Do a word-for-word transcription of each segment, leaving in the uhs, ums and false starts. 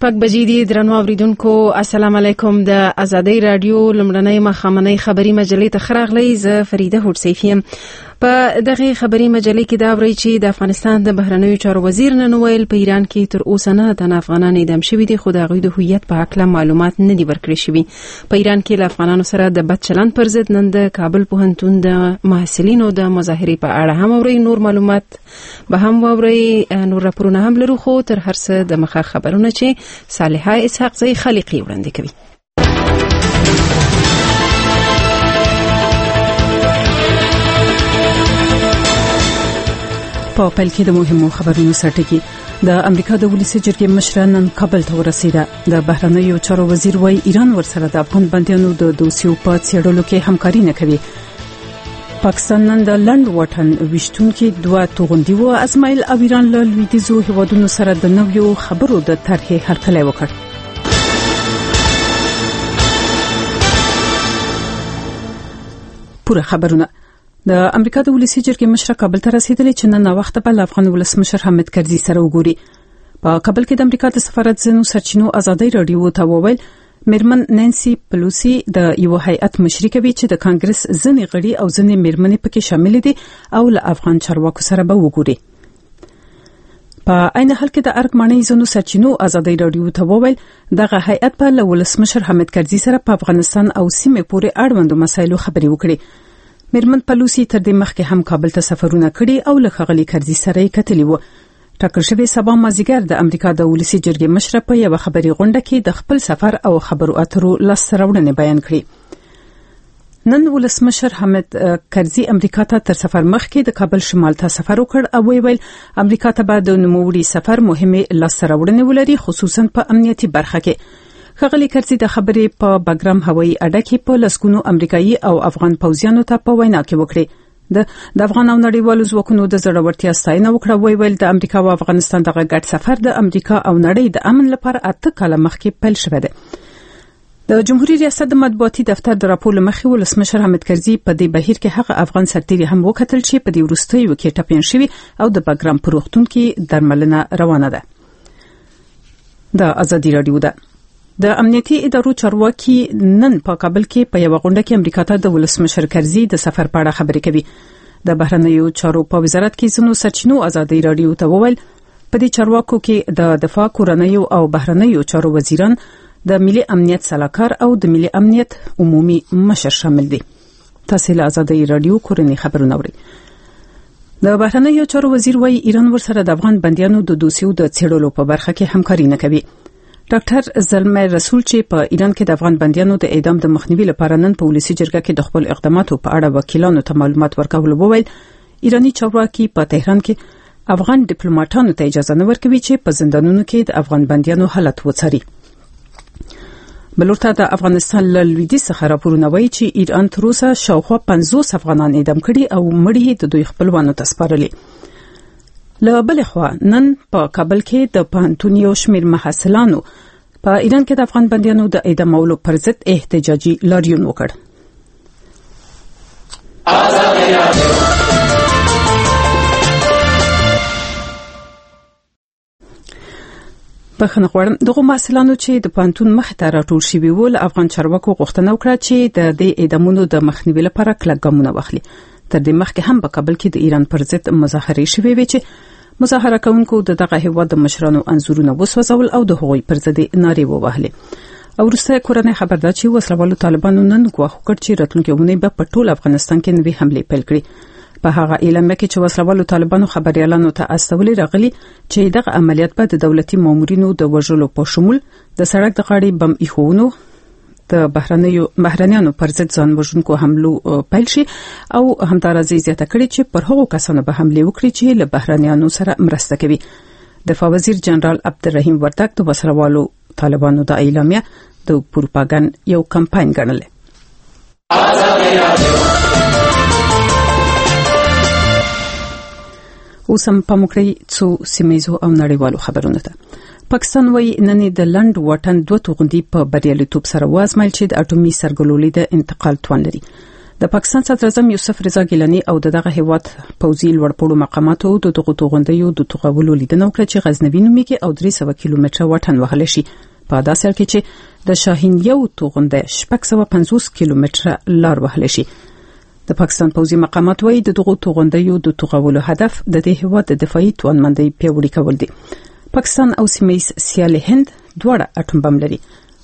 شپږ بجې دي. درنو اوریدونکو السلام علیکم. د آزادۍ رادیو لمړنۍ مخامنۍ خبري مجلې ته خراغلی. زه فریده هوډسیف یم. په دغه خبري مجلې کې دا اوري چې د افغانستان د بهرنیو چارو وزیر نن ویل په ایران کې تر اوسه نه تن افغانان اعدام شوي دي، خو د هغوی د هویت په اړه معلومات نه دي ورکړي شوي. په ایران کې له افغانانو سره د بد چلند پر ضد نن د کابل پوهنتون د محصلینو د مظاهرې په اړه هم اوري. نور معلومات به هم اوري، نور راپورونه هم لرو، خو تر هر څه د مخه خبرونه چې صالحه اسحاق زئی خلیقي وړاندې کوي. په پیل کې د مهمو خبرونو سرټکی. د امریکا د ولسی جرګې مشر نن کابل ته ورسیده. د بهرنیو چارو وزیر وايي ایران ورسره د افغان بندیانو د دوسیو په څېړلو کې همکاري نه کوي. پاکستان نن د لند وطن وشتون کې دوه توغندي و ازمایل او ایران له لویدیځو هیوادونو سره د نویو خبرو د طرحې هرکلی وکړ. پوره خبرونه. د امریکا د ولسی جرګې مشر کابل ته رسیدلی چې نن وخت په افغان ولسمشر حامد کرزي سره وګوري. په کابل کې د امریکا د سفارت ځینو سرچینو آزادۍ رادیو ته وویل میرمن نانسی پلوسی د یو هیئت مشري کوي چې د کانګرس ځینې غړي او ځینې میرمنې پکې شامل دي او له افغان چارواکو سره به وګوري. په عین حال کې د ارګ مانی ځینو سرچینو آزادۍ رادیو ته وویل دغه هیئت په ولسمشر حامد کرزي سره په افغانستان او سیمه پورې اړوندو مسایلو خبرې وکړي. میرمن پلوسی تر دې مخکې هم کابل ته سفرونه کړي او له ښاغلي کرزي سره یې کتلي و. ټاکل شوی سبا مازیګر د امریکا د ولسی جرګې مشر په یو خبري غونډه کې د خپل سفر او خبرو اترو لاسته راوړنې بیان کړې. نن ولسمشر حامد کرزي امریکا ته تر سفر مخکې د کابل شمال ته سفر وکړ او ویل امریکا ته به د نوموړي سفر مهمه لاسته راوړنې ولري، خصوصا په امنیتي برخه کې. ښاغلي کرزي د خبرې په باګرام هوایي اډه کې په لسګونو امریکایي او افغان پوځیانو ته په وینا کې وکړي. د د افغان او نړیوالو ځواکونو د زړورتیا ستاینه وکړه. وی ویل د امریکا او افغانستان دغه ګډ سفر د امریکا او نړۍ د امن لپاره اته کاله مخکې پیل شوی دی. د جمهوریت ریاست د مطبوعاتي دفتر د راپور لمخې ولسمشر حامد کرزي په دې بهیر کې هغه افغان سرتیري هم وکتل چې په دې وروستیو کې ټپیان شوي او د باګرام په روغتون کې درملنه روانه ده. د ازادي رادیو ده. د امنیتي ادارو چارواکي نن په کابل کې په یو غونډه کې امریکا ته د ولسمشر کرزي د سفر په اړه خبرې کوي. د بهرنیو چارو په وزارت کې ځینو سرچینو آزادۍ رادیو ته وویل په دې چارواکو کې د دفاع کورنیو او بهرنیو چارو وزیران، د ملي امنیت سلاکار او د ملي امنیت عمومي مشر شامل دي. تاسو له آزادۍ رادیو کورنۍ خبرونه اورئ. د بهرنیو چارو وزیر وايي ایران ورسره د افغان بندیانو د دوسیو د څېړلو په برخه کې همکاري نه کوي. ډاکټر زلمه رسول چې په ایران کې د افغان بندیانو د اعدام د مخنیوي لپاره نن په ولسی جرګه کې د خپل اقداماتو په اړه وکیلانو ته معلومات ورکول وویل ایرانی چارواکي په تهران کې افغان ډیپلوماټانو ته اجازه نه ورکوي چې په زندانونو کې د افغان بندیانو حالت وڅاري. بلورته د افغانستان له لویدیځ څخه راپورونه وایي چې ایران تر اوسه شاوخوا پنځوس افغانان اعدام کړي او مړي د دوی خپلوانو ته سپارلي. له بلې خوا نن په کابل کې د پوهنتون یو شمېر محصلانو په ایران کې د افغان بندیانو د اعدامولو پر ضد احتجاجي لاریون وکړ. بخښنه غواړم. دغه محصلانو چې د پوهنتون مخ ته راټول شوي وو له افغان چارواکو غوښتنه وکړه چې د دې اعدامونو د مخنیوي لپاره کلک ګامونه واخلي. تر دې مخکې هم په کابل کې د ایران پر ضد مظاهرې شوې وې چې مظاهره کوونکو د دغه هیواد د مشرانو انځورونه وسوځول او د هغوی پر ضد نارې ووهلې. او وروسته کورنۍ خبر ده چې وسلوالو طالبانو نن ګواښ وکړ چې راتلونکي اونۍ به په ټول افغانستان کې نوې حملې پیل کړي. په هغه اعلامیه کې چې وسلوالو طالبانو خبريالانو ته استولې راغلي چې دغه عملیات به د دولتي مامورینو د وژلو په شمول د سړک د غاړې بم ایښودنو، د بهرنیو بهرنیانو پر ضد ځان وژونکو حملو پیل شي او همدارنګه زیاته کړي چې پر هغو کسانو به حمله وکړي چې له بهرنیانو سره مرسته کوي. دفاع وزیر جنرال عبدالرحیم وردک د وسلوالو طالبانو د اعلامیه د پروپاګاندا یو کمپاین ګڼله. اوس هم په مکرې څو سیمایزو او نړیوالو خبرونه ده. پاکستان وایي نن د لند وطن دوه توغندي په بریالیتوب سره وازمایل چې د اټومي سرګلولې د انتقال توان لري. د پاکستان صدر اعظم یوسف رضا ګیلانی او دغه هیواد پوځي لوړپوړو مقاماتو د دغه توغندیو د توغولو لیدنه وکړه چې غزنوي نومېږي او درې سوه کیلومتره واټن وهل شي په داسې حال کې چې د شاهین یو توغنده شپږ سوه پنځوس کیلومتره لار وهل شي. د پاکستان پوځي مقامات وايي د دغه توغندیو د توغولو هدف د دې هیواد د دفاعي توانمندۍ پیاوړي کول دي. پاکستان او سیمه‌ییز سیال هند دواړه اټوم بم لري.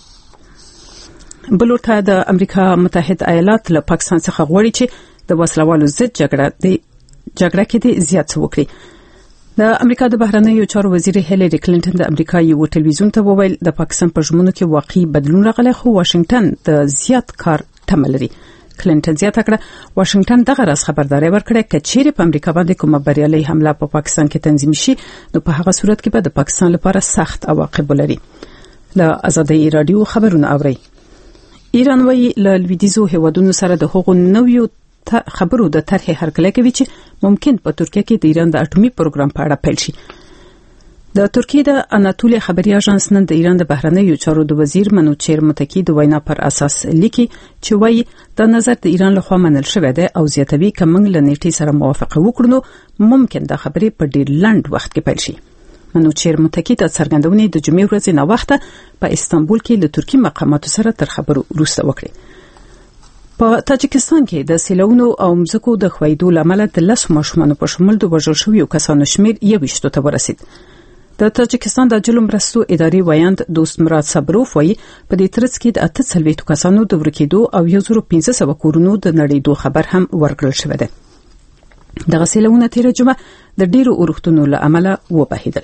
بلورته د امریکا متحده ایالات له پاکستان څخه غواړي چې د وسلوالو ضد جګړه د جګړه کې د زیات وکړي. د امریکا د بهرنیو چارو وزیر هیلری کلینټن د امریکا یو ټلویزیون ته وویل د پاکستان په ژمنو کې واقعي بدلون راغلی خو واشنگټن د زیات کار تمه لري. کلینټن زیاته کړه واشنگټن دغه راز خبرداري ورکړه چې چیرې په امریکا باندې کومه بریالي حمله په پاکستان کې تنظیم شي نو په هغه صورت کې به د پاکستان لپاره سخت عواقب ولري. له آزادۍ رادیو خبرونه اوري. ایران وايي له لویدیزو هیوادونو سره د هغو نویو خبرو د طرحې هرکلی کوي چې ممکن په ترکیه کې د ایران د اټومي پروګرام په اړه پیل شي. د ترکیه د اناتولیا خبري اژانس نن د ایران د بهرنیو چارو د وزیر منوچیر متکی د وینا پر اساس لیکي چې وايي د نظر د ایران لخوا منل شوی دی او زیاتوي کومنګ لنیټي سره موافقه وکړو ممکن د خبري په ډیر لنډ وخت کې پیل شي. منوچیر متکی د څرګندونې د جمعې ورځې نه وخته په استانبول کې له ترکی مقاماتو سره تر خبرو وروسته وکړي. په تاجکستان کې د سیلونو او مځکو د خویدو لامل د لس ماشومانو په شمول د وژل شویو کسانو شمیر یوویشتو ته ورسید. د تاجکستان د جلم مرستو اداري ویاند دوست مراد صبروف وایي په دې ترڅ کې د اته څلوېښتو کسانو د ورکېدو او یو زر پنځه سوه کورونو د نړېدو خبر هم ورکړل شوی دی. دغه سیلونه تیر جمعه د ډیرو اورښتونو له امله وبهیدل.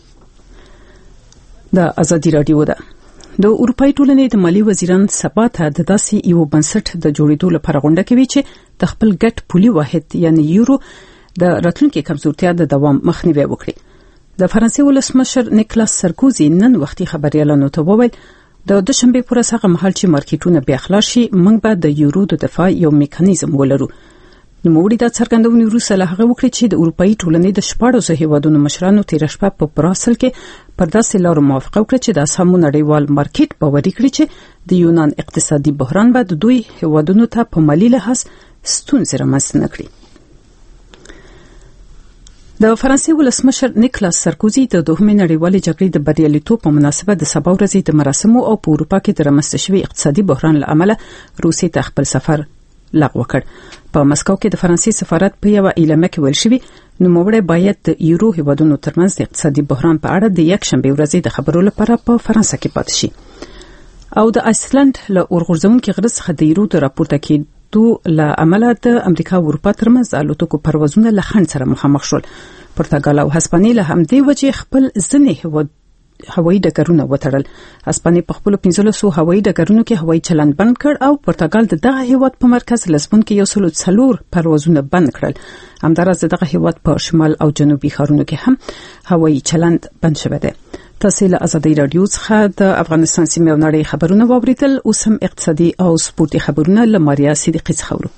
د ازادي رادیو ده د اروپای ټولنې د مالی وزیران سبا ته د داسې یو بنسټ د جوړېدو لپاره غونډه کوي چې د خپل ګډ پولي واحد یعنی یورو د راتلونکي کمزورتیا د دوام مخنیوي وکړي. د فرانسې ولسمشر نیکلاس سرکوزي نن وختي خبريالانو ته وویل د دوشنبه پر اساس مهال چې مارکیټونه بیا خلاص شي موږ به د یورو د دفاع یو میکانیزم ولرو. نو موږ د څرګندونې وروسته له هغه وکړي چې د اروپאי ټولنې د شپږو هیوادونو مشرانو تیر شپه په براسل کې پر داسې لارو موافقه وکړه چې د سمو نړیوال مارکیټ باوري کړي چې د یونان اقتصادي بحران به د دوی هیوادونو ته په مالی لحاظ ستونزې رامنځته نه کړي. د فرانسې ولسمشر نیکلاس سرکوزي د دوهمې نړیوالې جګړې د بریالیتوب په مناسبت د سبا ورځې د مراسمو او په اروپا کې د رامنځته شوي اقتصادي بحران له امله روسیې ته خپل سفر لغوه کړ. په مسکو کې د فرانسې سفارت په یو اعلامیه کې ویل شوی نوموړی باید د یورو هیوادونو ترمنځ د اقتصادي بحران په اړه د یک شنبه ورځې د خبرو لپاره په فرانسه کې پاتې شي. او د آیسلند له اورغورځونکو غره څخه د یورو د راپورته کېدو له امله د امریکا او اروپا ترمنځ الوتکو پروازونه له خنډ سره مخامخ شول. پرتګال او هسپانیې له همدې وجې خپل ځینې هیواد هوایي ډګرونه وتړل. هسپانیې په خپل پنځلسو هوایي ډګرونو کې هوایي چلند بند کړ او پرتګال د دغه هیواد په مرکز لزبون کې یو سل څلور پروازونه بند کړل. همدارس دغه هیواد په شمال او جنوبي ښارونو کې هم هوایي چلند بند شوی دی. تاسو له ازادي رادیو څخه د افغانستان سیمې او نړۍ خبرونه واوریدل. اوس هم اقتصادي او سپورتي خبرونه له ماریا صدیقی څخه ورو.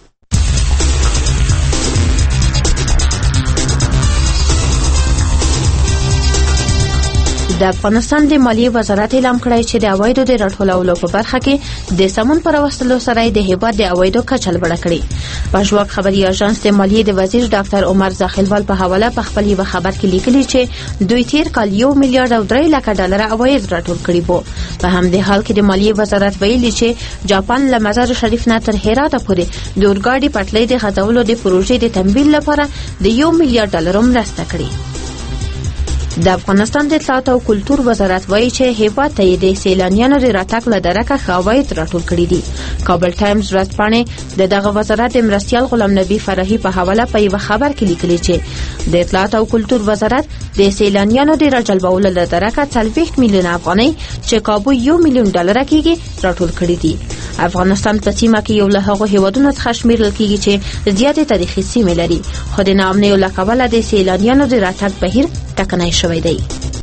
د افغانستان د مالیې وزارت اعلان کړی چې د عوایدو د راټولولو په برخه کې د سمون پر وسیلو سره د هیواد د عوایدو کچه لوړه کړې. پښواک خبري اژانس د مالیې د وزیر ډاکټر عمر زاخیلوال په حواله په خپل یو خبر کې لیکلي چې دوی تیر کال یو میلیارډ او درې لک ډالر عواید راټول کړي وو. په همدې حال کې د مالیې وزارت ویلي چې جاپان له مزار شریف نه تر هرات پورې د اورګاډي پټلۍ د غځولو د پروژې د تمویل لپاره د یو میلیارډ ډالر مرسته کړې. د افغانستان د اطلاعات او کلتور وزارت وایي چې هیواد ته د سیلانیانو د راتګ له درکه عواید راټول کړي دي. کابل ټایمز ورځپاڼې د دغه وزارت د مرستیال غلام نبی فرحي په حواله په یو خبر کې لیکلي چې د اطلاعات او کلتور وزارت د سیلانیانو د راجلبولو له درکه څلوېښت میلیون افغانۍ چې کابو یو میلیون ډالر کېږي راټول کړي دي. افغانستان په سیمه کې یو له هغو هیوادونو څخه شمیرل کېږي چې زیاتې تاریخي سیمې لري خو د ناامنۍ له کبله د سیلانیانو د راتګ بهیر ټکنی شوی دی.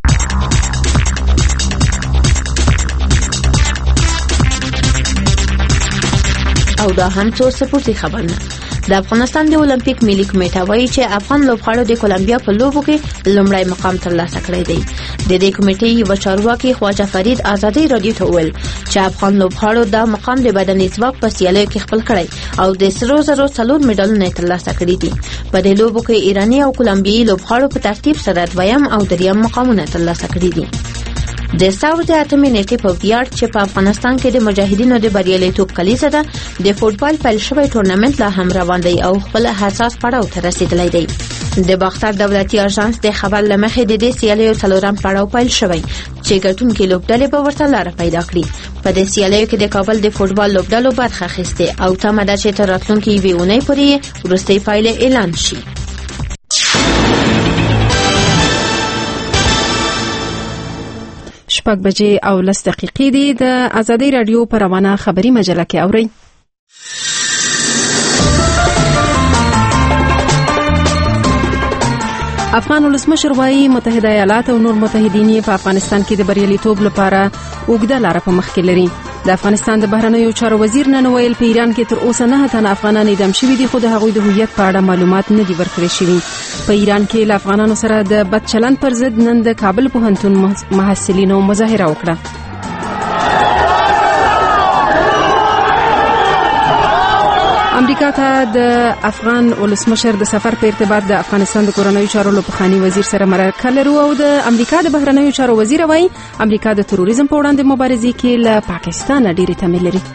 او دا هم څو سپورتي خبرونه. د افغانستان د اولمپیک ملي کمیټه وایي چې افغان لوبغاړو د کولمبیا په لوبو کې لومړی مقام ترلاسه کړی دی. د دې کمیټې یو چارواکي خواجه فرید آزادۍ رادیو ته وویل چې افغان لوبغاړو دا مقام د بدني ځواک په سیالیو کې خپل کړی او د سرو زرو څلور میډالونه ترلاسه کړي دي. په دې لوبو کې ایراني او کولمبیایي لوبغاړو په ترتیب سره دویم او دریم مقامونه ترلاسه کړي دي. د ساو د اتمې نیټې په ویاړ چې په افغانستان کې د مجاهدینو د بریالیتوب کلیزه ده د فوټبال پیل شوی ټورنمنت لا هم روان دی او خپل حساس پړاو ته رسیدلی دی. د باختر دولتي اژانس د خبر لمخې د دې سیالیو څلورم پړاو پیل شوی چې ګټونکي لوبډلې به ورته لاره پیدا کړي. په دې سیالیو کې د کابل د فوټبال لوبډلو برخه اخیستې او تمه ده چې تر راتلونکي یوې اونۍ پورې وروستۍ پایلې اعلان شي. شپږ بجې او لس دقیقې دي. د آزادۍ رادیو په روانه خبري مجله کې اورئ. افغان ولسمشر وايي متحده ایالات او نور متحدین په افغانستان کې د بریالیتوب لپاره اوږده لاره په مخ کې لري. د افغانستان د بهرنیو چارو وزیر نن ویل په ایران کې تر اوسه نه تنه افغانان اعدام شوي دي خو د هغوی د هویت په اړه معلومات نه دي ورکړل شوي. په ایران کې له افغانانو سره د بد چلند پر ضد نن د کابل پوهنتون محصلینو مظاهره وکړه. امریکا ته د افغان ولسمشر د سفر په ارتباط د افغانستان د کورنیو چارو لپخاني وزیر سره مرکه لرو او د امریکا د بهرنیو چارو وزیر وايي امریکا د تروریزم په وړاندې مبارزې کې له پاکستان ډېرې تمې لري.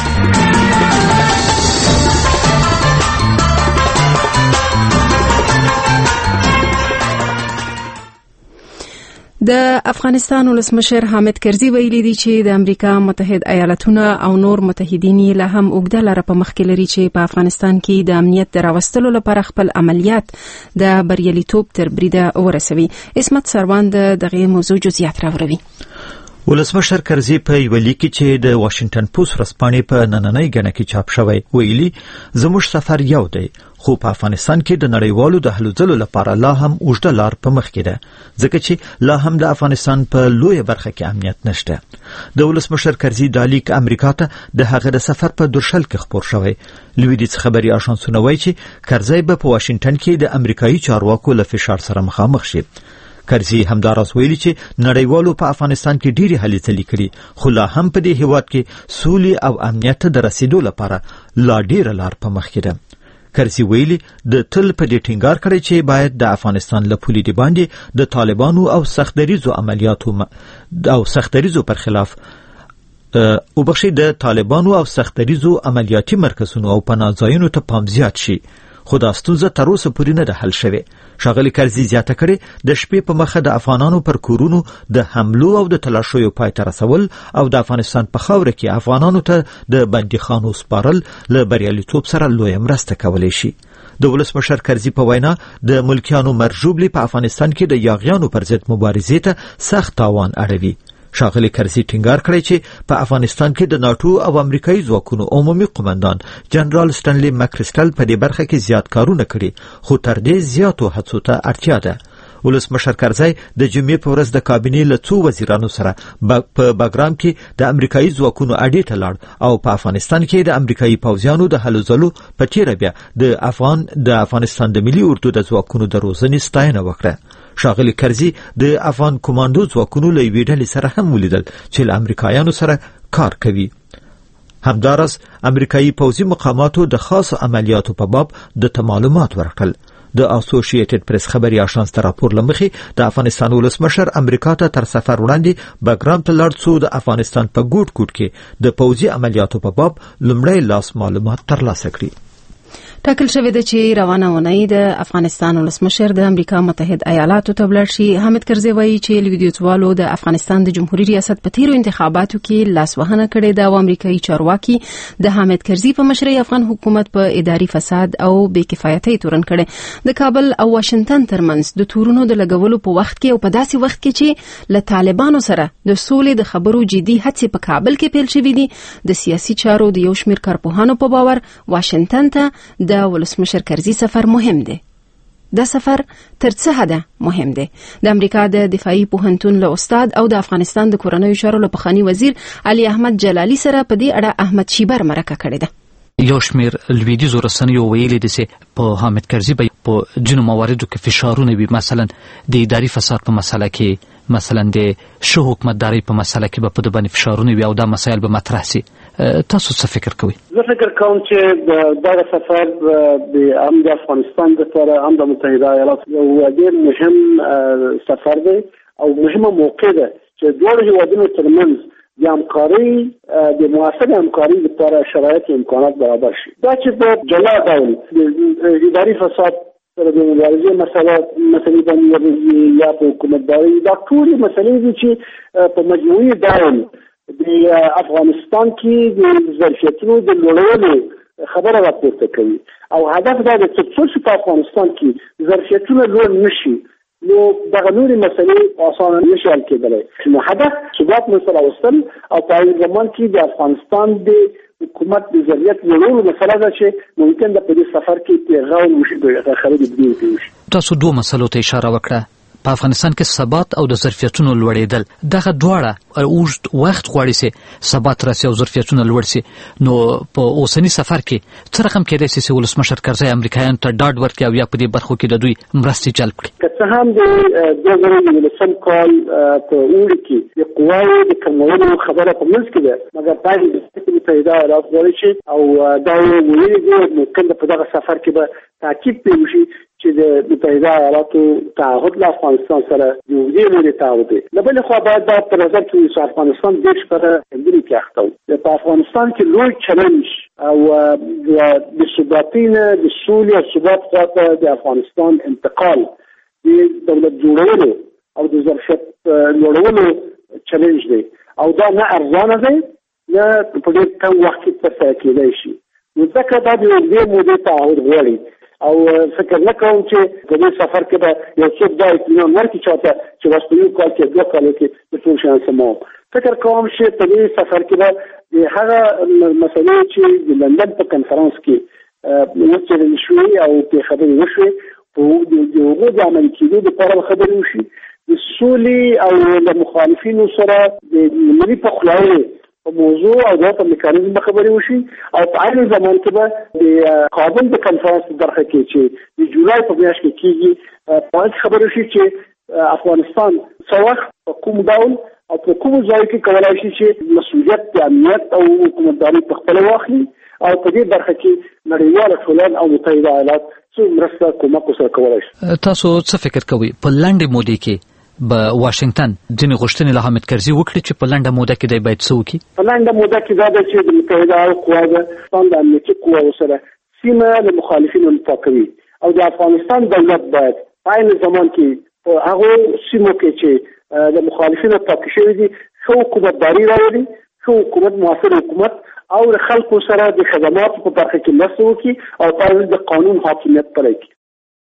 د افغانستان ولسمشر حامد کرزي ویلي دی چې د امریکا متحد ایالاتونه او نور متحدین له هم اوږده لاره په مخ کې لري چې په افغانستان کې د امنیت د راوستلو لپاره خپل عملیات د بریالیتوب تر بریده ورسوي. اسمت سروان دغه موضوع جزئیات راوړي. ولسمشر کرزي په یو لیک چې د واشنگټن پوسټ ورځپاڼې په نننۍ غنه کې چاپ شوی ویلي زموږ سفر یو دی خو په افغانستان کې د نړیوالو د هلو ځلو لپاره لا هم اوږده لار په مخ کې ده ځکه چې لا هم د افغانستان په لویه برخه کې امنیت نشته. د ولسمشر کرزي د لیک امریکا ته د هغه د سفر په درشل کې خبر شوی. لویدیځ خبري اژانسونه وایي چې کرزي به په واشنگټن کې د امریکایي چارواکو له فشار سره مخامخ شي. کرزي همداراز ویلي چې نړیوالو په افغانستان کې ډېری هلې ځلې کړي خو لا هم په دې هیواد کې سولې او امنیت ته د رسیدو لپاره لا ډېره لار په مخ کې ده. کرزي ویلي د تل په دې ټینګار کړی چې باید د افغانستان له پولې د باندې د طالبانو او سختدریزو عملیاتو او سختدریزو پر خلاف او بخښي د طالبانو او سختدریزو عملیاتي مرکزونو او پناهځایونو ته پام زیات شي خو دا ستونزه تر اوسه پورې نه ده حل شوې. ښاغلي کرزي زیاته کړې د شپې په مخه د افغانانو پر کورونو د حملو او د تلاشیو پای ته رسول او د افغانستان په خاوره کې افغانانو ته د بندیخانو سپارل له بریالیتوب سره لویه مرسته کولی شي. د ولسمشر کرزي په وینا د ملکیانو مرجوبلي په افغانستان کې د یاغیانو پر ضد مبارزې ته سخت تاوان اړوي. ښاغلي کرزي ټینګار کړی چې په افغانستان کې د ناټو او امریکایي ځواکونو عمومي قومندان جنرال سټنلی مکریسټل په دې برخه کې زیات کارونه کړي خو تر دې زیاتو هڅو ته اړتیا ده. ولسمشر کرزي د جمعې په ورځ د کابینې له څو وزیرانو سره په باګرام کې د امریکایي ځواکونو اډې ته لاړ او په افغانستان کې د امریکایي پوځیانو د هلو ځلو په تیره بیا د افغان د افغانستان د ملي اردو د ځواکونو د روزنې ستاینه وکړه. ښاغلي کرزي د افغان کمانډو ځواکونو له یوې ډلې سره هم ولیدل چې له امریکایانو سره کار کوي. همداراز امریکایي پوځي مقاماتو د خاصو عملیاتو په باب د معلومات ورکړل. د اسوسییټډ پریس خبري اژانس ته راپور لمخې د افغانستان ولسمشر امریکا ته تر سفر وړاندې باګرام ته لاړ څو د افغانستان په ګوټ ګوټ کې د پوځي عملیاتو په باب لومړی لاس معلومات ترلاسه کړي. ټاکل شوی دی چې روانه اونۍ د افغانستان ولسمشر د امریکا متحد ایالاتو ته ولاړ شي. حامد کرزي وایي چې لویدیځوالو د افغانستان د جمهوریت ریاست په تیرو انتخاباتو کې لاسوهنه کړې ده او امریکایي چارواکي د حامد کرزي په مشرۍ افغان حکومت په اداري فساد او بې کفایتۍ تورن کړي. د کابل او واشنگټن ترمنځ د تورونو د لګولو په وخت کې او په داسې وخت کې چې له طالبانو سره د سولې د خبرو جدي هڅې په کابل کې پیل شوې دي، د سیاسي چارو د یو شمېر کارپوهانو په باور واشنگټن ته د ولسمشر کرزي سفر مهم دی. دا سفر تر څه حده مهم دی. د امریکا د دفاعي پوهنتون له استاد او د افغانستان د کورنیو چارو لپخاني وزیر علي احمد جلالي سره په دې اړه احمد شیبر مرکه کړې ده. یو شمیر لویدیزو رسنیو ویلي دي چې په حامد کرزي به په ځینو مواردو کې فشارونه وي، مثلا د اداري فساد په مسله کې، مثلا د ښه حکومتدارۍ په مسله کې به په ده باندې فشارونه وي او دا مسایل به مطرح سي. تاسو څه فکر کوئ؟ زه فکر کوم چې دغه سفر د هم د افغانستان لپاره هم د متحده ایالاتو یو ډېر مهم سفر دی او مهمه موقع ده چې دواړو هېوادونو ترمنځ د همکارۍ د مؤثرې همکارۍ لپاره شرایط او امکانات برابر شي. دا چې په جلا ډول د اداري فساد سره د مبارزې مسله مسلې باندې یا په حکومتدارۍ دا ټولې مسلې دي چې په مجموعي ډول د افغانستان کې د ظرفیتونو د لوړولو خبره راپورته کوي او هدف دا دی چې څو په افغانستان کې ظرفیتونه لوړ نشي نو دغه نورې مسلې اسانه نشي حل کېدلی. نو هدف ثبات منځته راوستل او په هغه زمان کې د افغانستان د حکومت د ظرفیت لوړولو مسله ده چې ممکن ده په دې سفر کې پیغام وشي د خبرې بدیو وشي. تاسو دوه مسلو ته اشاره وکړه، په افغانستان کې ثبات او د ظرفیتونو لوړېدل. دغه دواړه اوږد وخت غواړي چې ثبات راسي او ظرفیتونه لوړ سي. نو په اوسني سفر کې څه رقم کېدای شي چې ولسمشر کرزی امریکایانو ته ډاډ ورکړي او یا په دې برخو کې د دوی مرستې جلب کړي؟ که څه هم د دوه زره یولسم کال په اوړي کې د قواوو د کمولو خبره په منځ کې ده، مګر باید د متحده ایالات غواړي چې او دا ویلي دي ممکن په دغه سفر کې به تاکید پرې وشي چې د متحده ایالاتو تعهد له افغانستان سره د اوږدې مودې تعهد دی. له بلې خوا باید دا په نظر کې ونیسو افغانستان ډېر شپه خبرې کې اخته و. په افغانستان کې لوی چلنج او د ثباتۍ نه د سولې او ثبات خواته د افغانستان انتقال د دولت جوړولو او د ظرفیت لوړولو چلنج دی او دا نه ارزانه دی نه په ډېر کم وخت کې ترسره کېدای شي. نو ځکه دا د اوږدې مودې تعهد غواړي او فکر نه کوم چې په دې سفر کې به یو څوک دا اطمینان ورکړي چاته چې بس په یو کال کې دوه کالو کې د ټول شیان سموم. فکر کوم چې په دې سفر کې به د هغه مسلې چې د لندن په کنفرانس کې وڅېړل شوې او پرې خبرې وشوې په د هغو د عملي کېدو لپاره خبرې وشي. د سولې او د مخالفینو سره د ملي پخلاینې په موضوع او د میکانیزم خبرې وشي او په عین زمان کې به د کابل د کنفرانس برخه کې چې د جولای په میاشت کې کېږي په خبرې وشي چې افغانستان څه وخت په کوم ډول او په کوم ځای کې کولای شي چې مسؤلیت د امنیت او حکومتداري په خپل واخلي او په دې برخه کې نړیواله ټولنه او متحده ایالات څو مرسته کومک سره کولای شي. تاسو څه فکر کوئ په لنډه موده کې به واشنگټن ځینې غوښتنې له حامد کرزي وکړي چې په لنډه موده کې دی باید څه وکړي؟ په لنډه موده کې دا ده چې د متحده ایالاتو قواوو د امنیتي قواوو سره سیمه له مخالفینو پاکوي او د افغانستان دولت باید په عین زمان کې په هغو سیمو کې چې د مخالفینو پاک شوي دي ښه حکومتداري راولي، ښه حکومت مؤثر حکومت او د خلکو سره د خدماتو په برخه کې مرسته وکړي او په د قانون حاکمیت پلی کړي.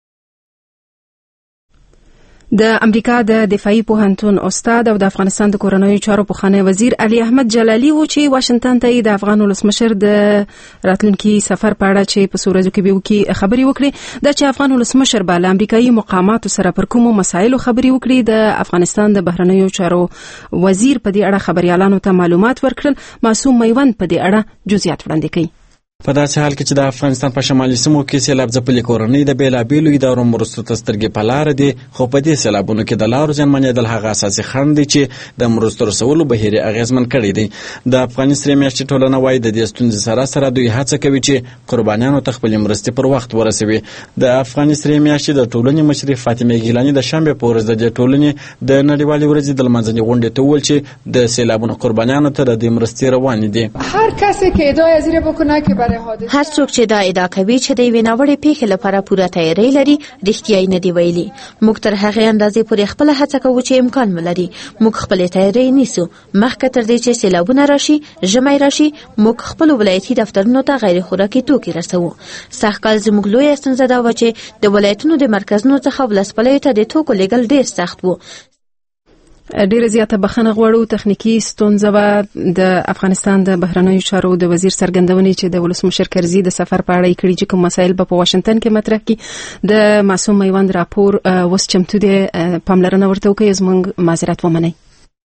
د امریکا د دفاعي پوهنتون استاد او د افغانستان د کورنیو چارو پخوانی وزیر علي احمد جلالي و چې واشنگټن ته د افغان ولسمشر د راتلونکي سفر په اړه چې په سورزو کې به وکي خبري وکړي د چې افغان ولسمشر به له امریکایي مقاماتو سره پر کومو مسایلو خبري وکړي. د افغانستان د بهرنیو چارو وزیر په دې اړه خبريالانو ته معلومات ورکړل. معصوم میوند په دې اړه جزئیات وړاندې کړي. په داسې حال کې چې د افغانستان په شمالي سیمو کې سیلاب ځپلې کورنۍ د بېلابېلو ادارو مرستو ته سترګې په لاره دي، خو په دې سیلابونو کې د لارو زیانمنېدل هغه اساسي خنډ دی چې د مرستو رسولو بهیر یې اغېزمن کړی دی. د افغاني سرې میاشتې ټولنه وایي د دې ستونزې سره سره دوی هڅه کوي چې قربانیانو ته خپلې مرستې پر وخت ورسوي. د افغاني سرې میاشتې د ټولنې مشرې فاطمه ګیلاني د شنبې په ورځ د دې ټولنې د نړیوالې ورځې د لمانځنې غونډې ته وویل چې د سیلابونو قربانیانو ته د دې مرستې روانې دي. هر کسی که ادعای زیر بکنه که برای حادثه چې دا ادعا کوي چې د یوې ناوړې پیښې لپاره پوره تیاری لري رښتیا نه دی ویلي. موږ تر هغې اندازې پورې خپله هڅه کوو چې امکان ولري موږ خپلې تیاری نیسو. مخکې تر دې چې سیلابونه راشي ژمی راشي موږ خپلو ولایتي دفترونو ته غیر خوراکي توکي رسوو. سږکال زموږ لویه ستونزه دا وه چې د ولایتونو د مرکزونو څخه ولسوالیو ته د توکو لیږل ډېر سخت و. ډیره زیاته بخښنه غواړو تخنیکی ستونزه و د افغانستان د بهرنیو چارو د وزیر څرګندونې چې د ولسمشر کرزي د سفر په اړه کړي چې کوم مسایل په واشنگټن کې مطرح کړي. د معصوم میوند راپور وس چمتو دي پاملرنه ورته وکړي. زموږ معذرت ومنئ.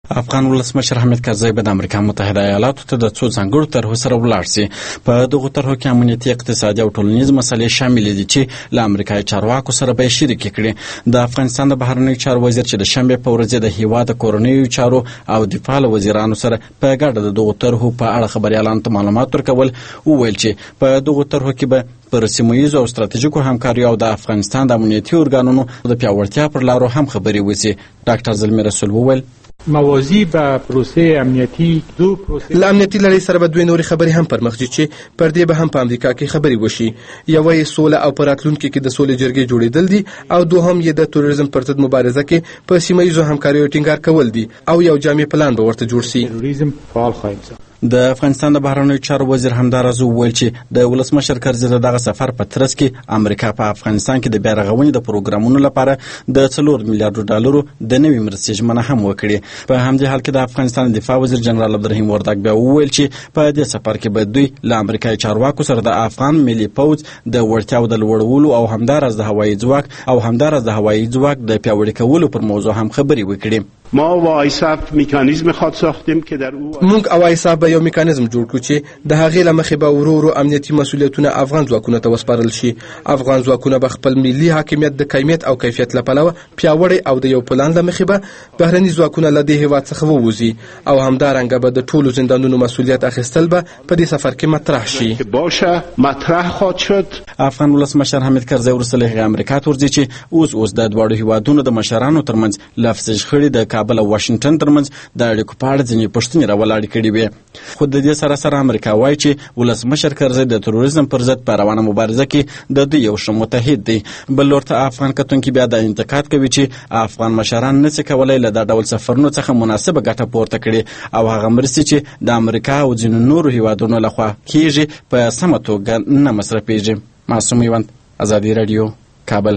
افغان ولسمشر حامد کرزی به د امریکا متحده ایالاتو ته د څو ځانګړو طرحو سره ولاړ سي. په دغو طرحو کې امنیتي، اقتصادي او ټولنیز مسلې شامل دي چې له امریکایي چارواکو سره به یې شریکې کړي. د افغانستان د بهرنیو چارو وزیر چې د شنبې په ورځ د هیواد د کورنیو چارو او دفاع له وزیرانو سره په ګډه د دغو طرحو په اړه خبریالانو ته معلومات ورکول، وویل چې په دغو طرحو کې به پر سیمه ییزو او ستراتیژیکو همکاریو او د افغانستان د امنیتي ارګانونو د پیاوړتیا پر لارو هم خبرې وشي. ډاکټر زلمی رسول وویل موازی به پروسه امنیتی دو پروسه ل امنیتي لړۍ سره به دوی نورې خبرې هم پرمخ ځي چې پر دې به هم په امریکا کې خبرې وشي. یوه یې سوله او په راتلونکي کې د سولې جرګې جوړېدل دي او دوهم یې د تروریزم پر ضد مبارزه کې په سیمه ییزو همکاریو ټینګار کول دي او یو جامع پلان به ورته جوړ شي. تروریزم فعال خواهیم ساخت. د افغانستان د بهرنیو چارو وزیر همداراز وویل چې د ولسمشر کرزي د دغه سفر په ترڅ کې امریکا په افغانستان کې د بیا رغونې د پروګرامونو لپاره د څلور میلیارډ ډالرو د نوې مرستې ژمنه هم وکړي. په همدې حال کې د افغانستان دفاع وزیر جنرال عبدالرحیم وردګ بیا وویل چې په دې سفر کې به دوی له امریکایي چارواکو سره د افغان ملي پوځ د وړتیاو د لوړولو او همداراز د هوایي ځواک او همداراز د هوایي ځواک د پیاوړي کولو پر موضوع هم خبرې وکړي. ما و آیساف میکانیزم خود ساختیم که در او مونږ او آیساف به یو میکانیزم جوړ کړو چې د هغې له مخې به ورو ورو امنیتي مسؤلیتونه افغان ځواکونو ته وسپارل شي. افغان ځواکونه به خپل ملي حاکمیت د کمیت او کیفیت له پلوه پیاوړی او د یو پلان له مخې به بهرني ځواکونه له دې هېواد څخه ووځي او همدارنګه به د ټولو زندانونو مسؤلیت اخیستل به په دې سفر کې مطرح شي. باشه مطرح خواهد شد. افغان ولسمشر حامد کرزی وروسته له هغې امریکا ته ورځي چې اوس اوس د دواړو هېوادونو د مشرانو ترمنځ لفظي شخړې د کابل او واشنګټن ترمنځ د اړیکو په اړه ځینې پوښتنې راولاړې کړې وې. خو د دې سره سره امریکا وایي چې ولسمشر کرزی د تروریزم پر ضد په روانه مبارزه کې د دوی یو ښه متحد دی. بل لور ته افغان کتونکي بیا دا انتقاد کوي چې افغان مشران نشي کولی له دا ډول سفرونو څخه مناسبه ګټه پورته کړي او هغه مرستې چې د امریکا او ځینو نورو هیوادونو لخوا کیږي په سمه توګه نه مصرفیږي. معصوم ایوند، ازادي راډیو، کابل.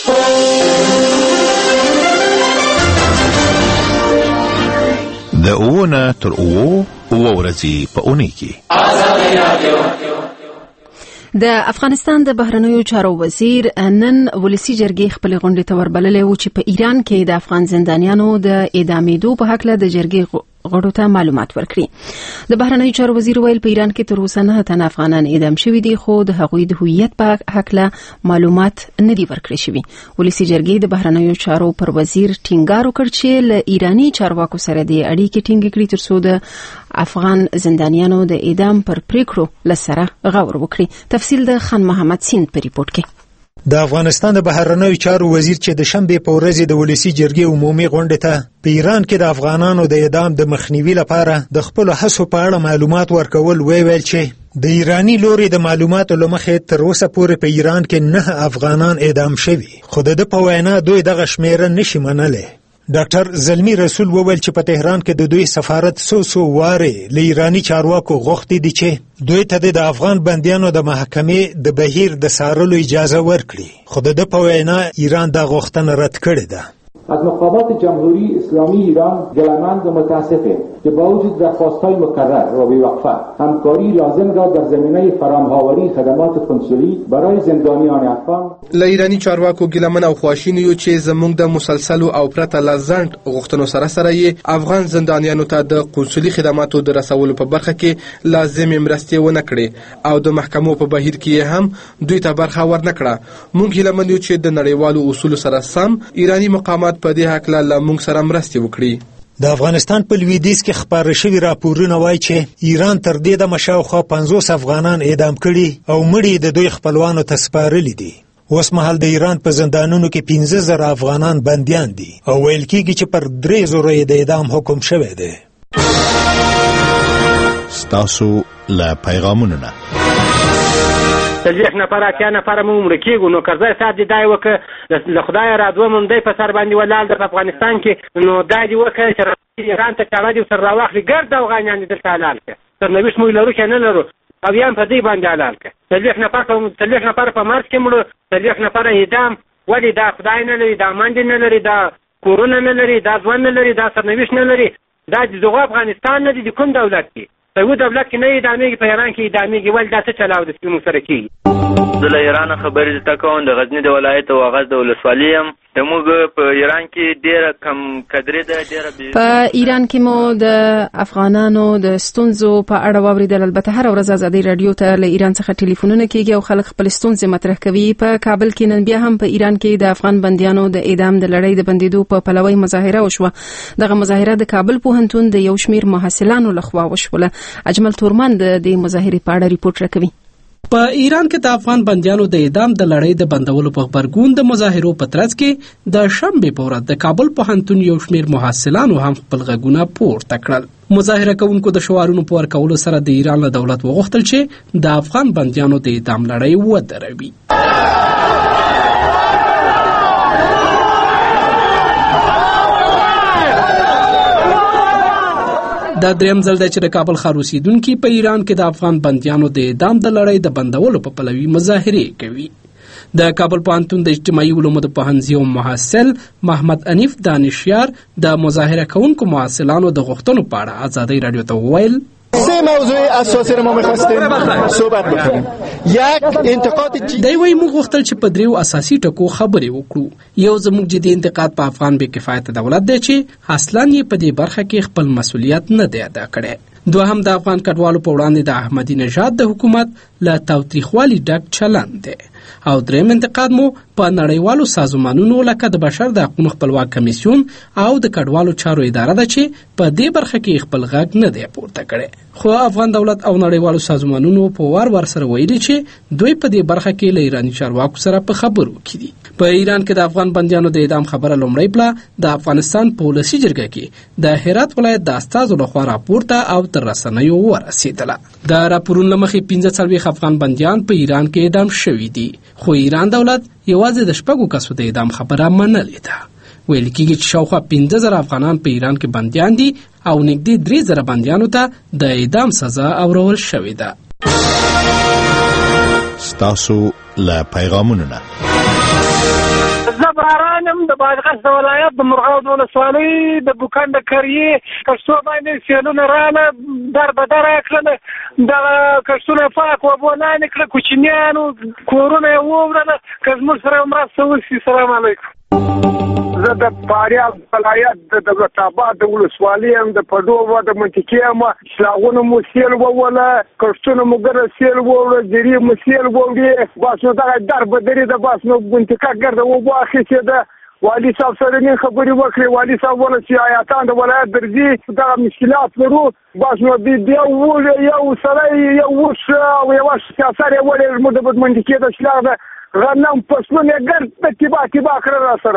د اوونه تر اوو اوه ورځې په اونۍ کې د افغانستان د بهرنیو چارو وزیر نن ولسی جرګې خپل غونډې ته وربللې و چې په ایران کې د افغان زندانیانو د اعدامېدو په حق له د جرګې غړو ته معلومات ورکړي. د بهرنیو چارو وزیر ویل په ایران کې تر اوسه نه تن افغانان اعدام شوي دي خو د هغوی د هویت په حق له معلومات نه دي ورکړي شوي. ولسی جرګې د بهرنیو چارو پر وزیر ټینګار وکړ چې له ایرانی چارواکو سره د اړیکې ټینګې کړي ترڅو د افغان زندانیانو د اعدام پر پریکړو لسره غور وکړي. تفصیل د خان محمد سیند په ریپورت کې. د افغانستان د بهرنیو چارو وزیر چې د شنبې په ورځ د ولسی جرګې عمومي غونډې ته په ایران کې د افغانانو د اعدام د مخنیوي لپاره د خپل هڅو په اړه معلومات ورکول ویل چې د ایرانی لوري د معلوماتو لمخې تر اوسه پورې په ایران کې نه افغانان اعدام شوي خو د په وینا دوی دغه شمیره نشي منلې. ډاکټر زلمی رسول وویل چې په تهران کې د دوی سفارت سو سو واره ل ایرانی چارواکو غوښتي دي چې دوی ته د افغان بندیانو د محکمې د بهیر د سارلو اجازه ورکړي خو د په وینا ایران دا غوښتنه رد کړې ده. از مقامات جمهوری اسلامی ایران دلمند و متاسفه که با وجود درخواست‌های مکرر و بی‌وقفه همکاری لازم را در زمینه فراهم‌آوری خدمات کنسولی برای زندانیان افغان ل ایرانی چارواکو ګیلمن او خواشینی یو چې زموږ د مسلسلو او پرته لزند غوښتنو سره سره یې افغان زندانیانو ته د قونسلي خدماتو د رسولو په برخه کې لازمې مرستې ونه کړې او د محکمو په بهیر کې هم دوی ته برخه ورنه کړه. موږ ګیلمن یو چې د نړیوالو اصولو سره سم ایرانی مقامات په دې حق له موږ سره مرستې وکړي. د افغانستان په لویدیځ کې خبر شوی راپورونه وایي چې ایران تر دې د مشاوخه پنځوس افغانان اعدام کړي او مړي د دوی خپلوانو ته سپارلي دي. اوس مهال د ایران په زندانونو کې پنځه زره افغانان بندیان دي او ویل کېږي چې پر درې زره د اعدام حکم شوی دی. ستاسو له پیغامونو نه څلوېښت نفره اتیا نفره مو مړه کېږو نو کرزی صاحب دې دا یې وکړه له خدایه را دوه موندی په سر باندې ولاړ ده په افغانستان کې نو دا دې وکړه چې ایران ته چاړه دې ورسره راواخلي ګرد افغانیان دې دلته حلال کړه. سرنوشت موږ لرو که نه لرو او یا هم په دې باندې حلال کړه. څلوېښت نفر څلوېښت نفره په مرګ کې مړه، څلوېښت نفره اعدام. ولې دا خدای نه لري، دا منډې نه لري، دا کورونه نه لري، دا ژوند نه لري، دا سرنوشت نه لري. دا د دغه افغانستان نه دي، د کوم دولت کې یو دولت کې نه اعدامېږي، په ایران کې اعدامېږي. ولې دا څه چلاو د سپي مو سره کېږي؟ زه له ایرانه خبرې درته کوم. د غزني د ولایت واغظ د ولسوالي یم. موږ په ایران کې ډېره کم قدرې ده، ډېره په ایران کې مو د افغانانو د ستونزو په اړه واوریدل. البته هر ورځ ازادي رادیو ته له ایران څخه ټلیفونونه کیږي او خلک خپل ستونزې مطرح کوي. په کابل کې نن بیا هم په ایران کې د افغان بنديانو د اعدام د لړۍ د بندیدو په پلوي مظاهره وشوه. دغه مظاهره د کابل پوهنتون د یو شمیر محصلانو لخوا وشوله. اجمل تورمان د دې مظاهرې په اړه ریپورت راکوي. په ایران کې د افغان بندیانو د اعدام د لړۍ د بندولو په خبرګون د مظاهرو په ترڅ کې د شنبې په ورځ د کابل پوهنتون یو شمیر محصلانو هم خپل غږونه پورته کړل. مظاهره کوونکو د شعارونو په ورکولو سره د ایران له دولت وغوښتل چې د افغان بندیانو د اعدام لړۍ ودروي. دا دریم ځل دی چې د کابل ښار اوسیدونکي په ایران کې د افغان بندیانو د اعدام د لړۍ د بندولو په پلوي مظاهرې کوي. د کابل پوهنتون د اجتماعي علومو د پوهنځي او محصل محمد انیف دانشیار د مظاهره کوونکو محصلانو د غوښتنو په اړه ازادي رادیو ته وویل سه موضوع اساسی رو ما می‌خواستیم صحبت بکنیم. یک انتقاد دی وی موږ غوښتل چې په دریو اساسي ټکو خبرې وکړو. یو زموږ جدي انتقاد په افغان بې کفایت دولت دی چې اصلاً یې په دې برخه کې خپل مسؤلیت نه دی ادا کړی. دوهم د افغان کډوالو په وړاندې د احمدي نژاد د حکومت له تاوتریخوالي ډک چلند دی. او دریم انتقاد مو په نړیوالو سازمانونو لکه د بشر د حقوقو خپلواک کمیسیون او د کډوالو چارو اداره ده چې په دې برخه کې خپل غږ نه دی پورته کړی. خو افغان دولت او نړیوالو سازمانونو په وار ور سره ویلي چې دوی په دې برخه کې له ایراني چارواکو سره په خبرو کې دي. په ایران کې د افغان بندیانو د اعدام خبره لومړی پله د افغانستان په ولسي جرګه کې د هرات ولایت د استازو لخوا راپورته او تر رسنیو ورسېدله. د راپورونو له مخې پنځه څلوېښت افغان بندیان په ایران کې اعدام شوي دي، خو ایران دولت یوازې د شپږو کسو د اعدام خبره منلې ده. ویل کېږي چې شاوخوا پنځه زره افغانان په ایران کې بندیان دي او نږدې درې زره بندیانو ته د اعدام سزا اورول شوې ده. ستاسو له پیغامونو نه زه بارانم د بادغیس د ولایت د مرغاب ولسوالۍ د بوکان د کریې کښتو باندې سیلونه راغله، در به در یې کړل، دغه کښتونه پاک اوبه لاندې کړه، کوچنیانو کورونه یې ووړله. که زموږ سره مرسته وشي. سلام علیکم. زه د فاریاب ولایت د دولت آباد د ولسوالۍ یم، د پډوبه د منطقې یم. شلاغونه مو سیل ووله، کښتونه مو ګره سیل ووړه، درې مو سیل ووړې. بس نو دغه در به درې ده، بس نو منطقه ګرده اوبه اخیستې ده. والي صاحب سره نن خبرې وکړې. والي صاحب وویل چې آیاتان د ولایت درځي، دغه مشکلات لرو. بس نو بیا ووړې یو سړی یو اوښ او یوه سیاسر یې وړې زموږ د منطقې د شلاغ ده غنم فصلونه یې ګرد تبا تبا کړه را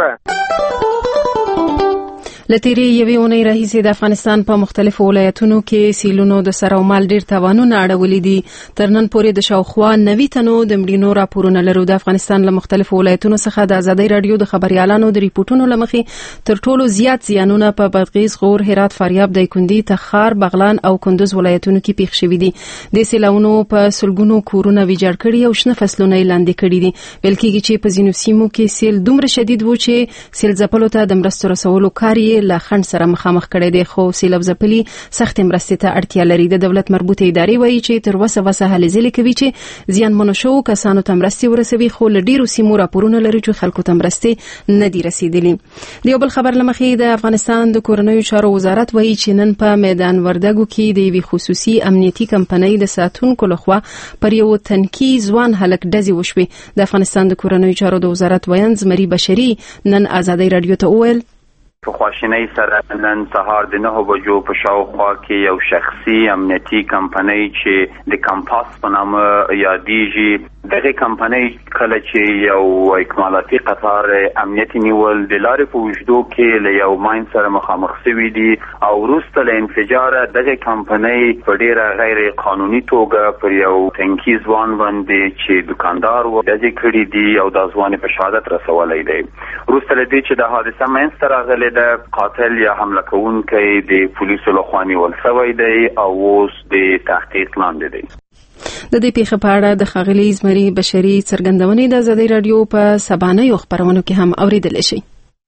سره. لتیری یوې اونۍ راهیسې د افغانستان په مختلفو ولایتونو کې سیلونو د سر او مال ډیر تاوانونه اړولي دي. تر نن پورې د شاوخوا نوي تنو د مړینو راپورونه لرو. د افغانستان له مختلفو ولایتونو څخه د ازادي رادیو د خبريالانو د ریپورتونو لمخې تر ټولو زیات زیانونه په بادغیس، غور، هرات، فاریاب، دایکندي، تخار، بغلان او کندوز ولایتونو کې پیښ شوي دي. د سیلاونو په سلګونو کورونه ویجاړ کړي او شنه فصلونه لاندې کړي دي. ویل کېږي چې په ځینو سیمو کې سیل دومره شدید و چې سیل ځپلو ته د مرستو رسولو کار یې له خنډ سره مخامخ کړي دي. خو سیلاب ځپلي سخت مرستې ته اړتیا لري. د دولت مربوطه ادارې وایي چې تر اوسه وسه هلې ځلې کوي چې زیانمنو شوو کسانو ته مرستې ورسوي، خو له ډیرو سیمو راپورونه لري چې خلکو ته مرستې نه دي رسیدلي. د یو بل خبر لمخې د افغانستان د کورنیو چارو وزارت وایي چې نن په میدان وردګو کې د یوې خصوصي امنیتي کمپنۍ د ساتونکو لخوا پر یو تنکي ځوان هلک ډزې وشوې. د افغانستان د کورنیو چارو د وزارت ویاند زمري بشري نن ازادي رادیو ته وویل په خواشینۍ سره نن سهار د نهو بجو په شاوخوا کې یو شخصي امنیتي کمپنۍ چې د کمپاس په نامه یادېږي، دغه کمپنۍ کله چې یو اکمالاتي قطار امنیتي نیول د لارې په اوږدو کې له یو ماین سره مخامخ شوي دي او وروسته له انفجاره دغه کمپنۍ په ډېره غیر قانوني توګه پر یو تنکي ځوان باندې چې دکاندار و ډزې کړي دي او دا ځوان په شهادت رسولی دی. وروسته له دې چې د حادثه منځته راغلې د قاتل یا حمله کوونکی د پولیسو لخوا نیول شوی دی او اوس د تحقیق لاندې دی. د دې پیښې په اړه د ښاغلي زمري بشري څرګندونې د ازادي رادیو په سبانیو خبرونو کې هم اوریدل شي.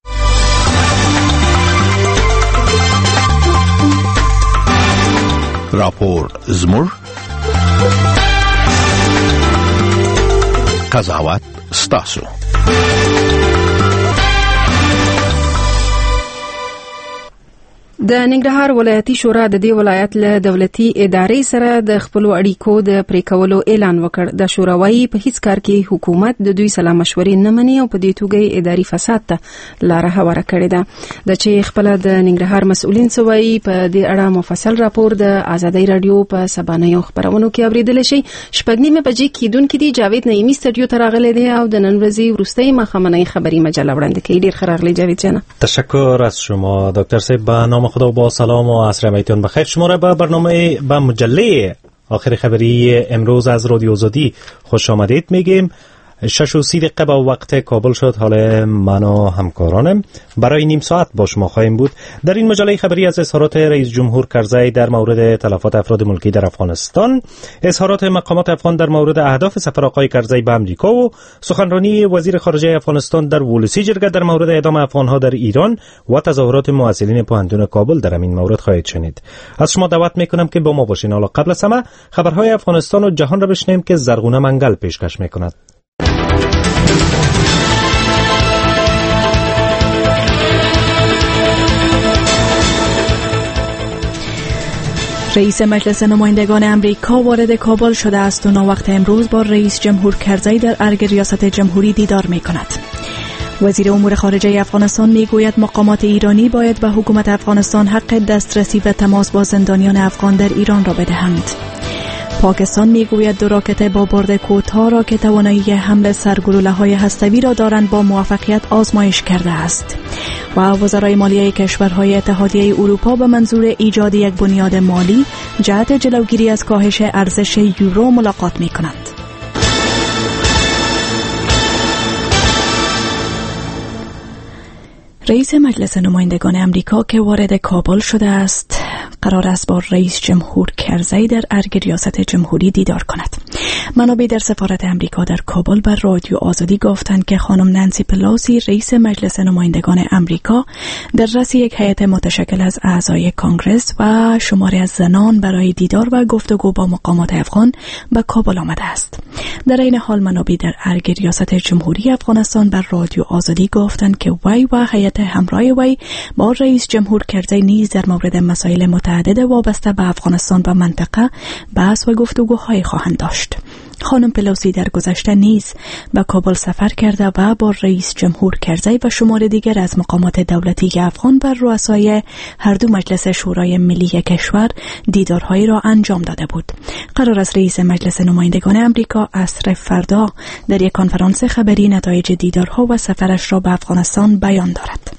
راپور زمر قضاوت ستاسو. د ننګرهار ولایتي شورا د دې ولایت له دولتي ادارې سره د خپل اړیکو د پریکولو اعلان وکړ. د شوراوي په هیڅ کار کې حکومت د دوی سلا مشورې نه مني او په دې توګه اداري فساد ته لار هواره کړې ده. د چې خپل د ننګرهار مسؤلین سوي په دې اړه مفصل راپور د آزادۍ رادیو په سبانیو خبرونو کې اوریدل شي. شپږنیمه بجې کېدونکې دي. جاوید نعیمی استودیو ته راغلی دی او د نن ورځې وروستۍ مخامنۍ خبري مجله وړاندې کوي. ډیر خراغلی جاوید جان. تشکر از شما دکتر صاحب. به نام خدا با سلام و عصر میتون بخیر. شما را به برنامه به مجله آخر خبری امروز از رادیو آزادی خوش آمدید میگیم. شش و سی دقیقه با وقت کابل شد. حالا من و همکارانم برای نیم ساعت با شما خواهیم بود. در این مجله خبری از اظهارات رئیس جمهور کرزی در مورد تلفات افراد ملکی در افغانستان، اظهارات مقامات افغان در مورد اهداف سفر آقای کرزی به امریکا و سخنرانی وزیر خارجه افغانستان در ولسی جرگه در مورد اعدام افغانها در ایران و تظاهرات محصلین پوهنتون کابل در این مورد خواهید شنید. از شما دعوت میکنم که با ما باشین. حالا قبل از همه خبرهای افغانستان و جهان را بشنویم که زرغونه منگل پیشکش میکند. رئیس مجلس نمایندگان امریکا وارد کابل شده است و ناوقت امروز با رئیس جمهور کرزی در ارگ ریاست جمهوری دیدار می کند. وزیر امور خارجه افغانستان می گوید مقامات ایرانی باید به حکومت افغانستان حق دسترسی و تماس با زندانیان افغان در ایران را بدهند. پاکستان میگوید دو راکت با برد کوتاه را که توانایی حمل سرگلوله‌های هسته‌ای را دارند با موفقیت آزمایش کرده است. و وزرای مالیه کشورهای اتحادیه اروپا به منظور ایجاد یک بنیاد مالی جهت جلوگیری از کاهش ارزش یورو ملاقات می‌کنند. رئیس مجلس نمایندگان امریکا که وارد کابل شده است قرار است با رئیس جمهور کرزی در ارگ ریاست جمهوری دیدار کند. منابع در سفارت امریکا در کابل بر رادیو آزادی گفتند که خانم نانسی پلوسی رئیس مجلس نمایندگان امریکا در رأس یک هیئت متشکل از اعضای کانگرس و شماری از زنان برای دیدار و گفتگو با مقامات افغان به کابل آمده است. در این حال منابع در ارگ ریاست جمهوری افغانستان بر رادیو آزادی گفتند که وی و هیئت همراه وی با رئیس جمهور کرزی نیز در مورد مسائل متعدد وابسته به افغانستان و منطقه بحث و گفتگوهای خواهند داشت. خانم پلوسی در گذشته نیز به کابل سفر کرده و با رئیس جمهور کرزی و شمار دیگر از مقامات دولتی افغان بر رؤسای هر دو مجلس شورای ملی کشور دیدارهایی را انجام داده بود. قرار است رئیس مجلس نمایندگان امریکا عصر فردا در یک کنفرانس خبری نتایج دیدارها و سفرش را به افغانستان بیان دارد.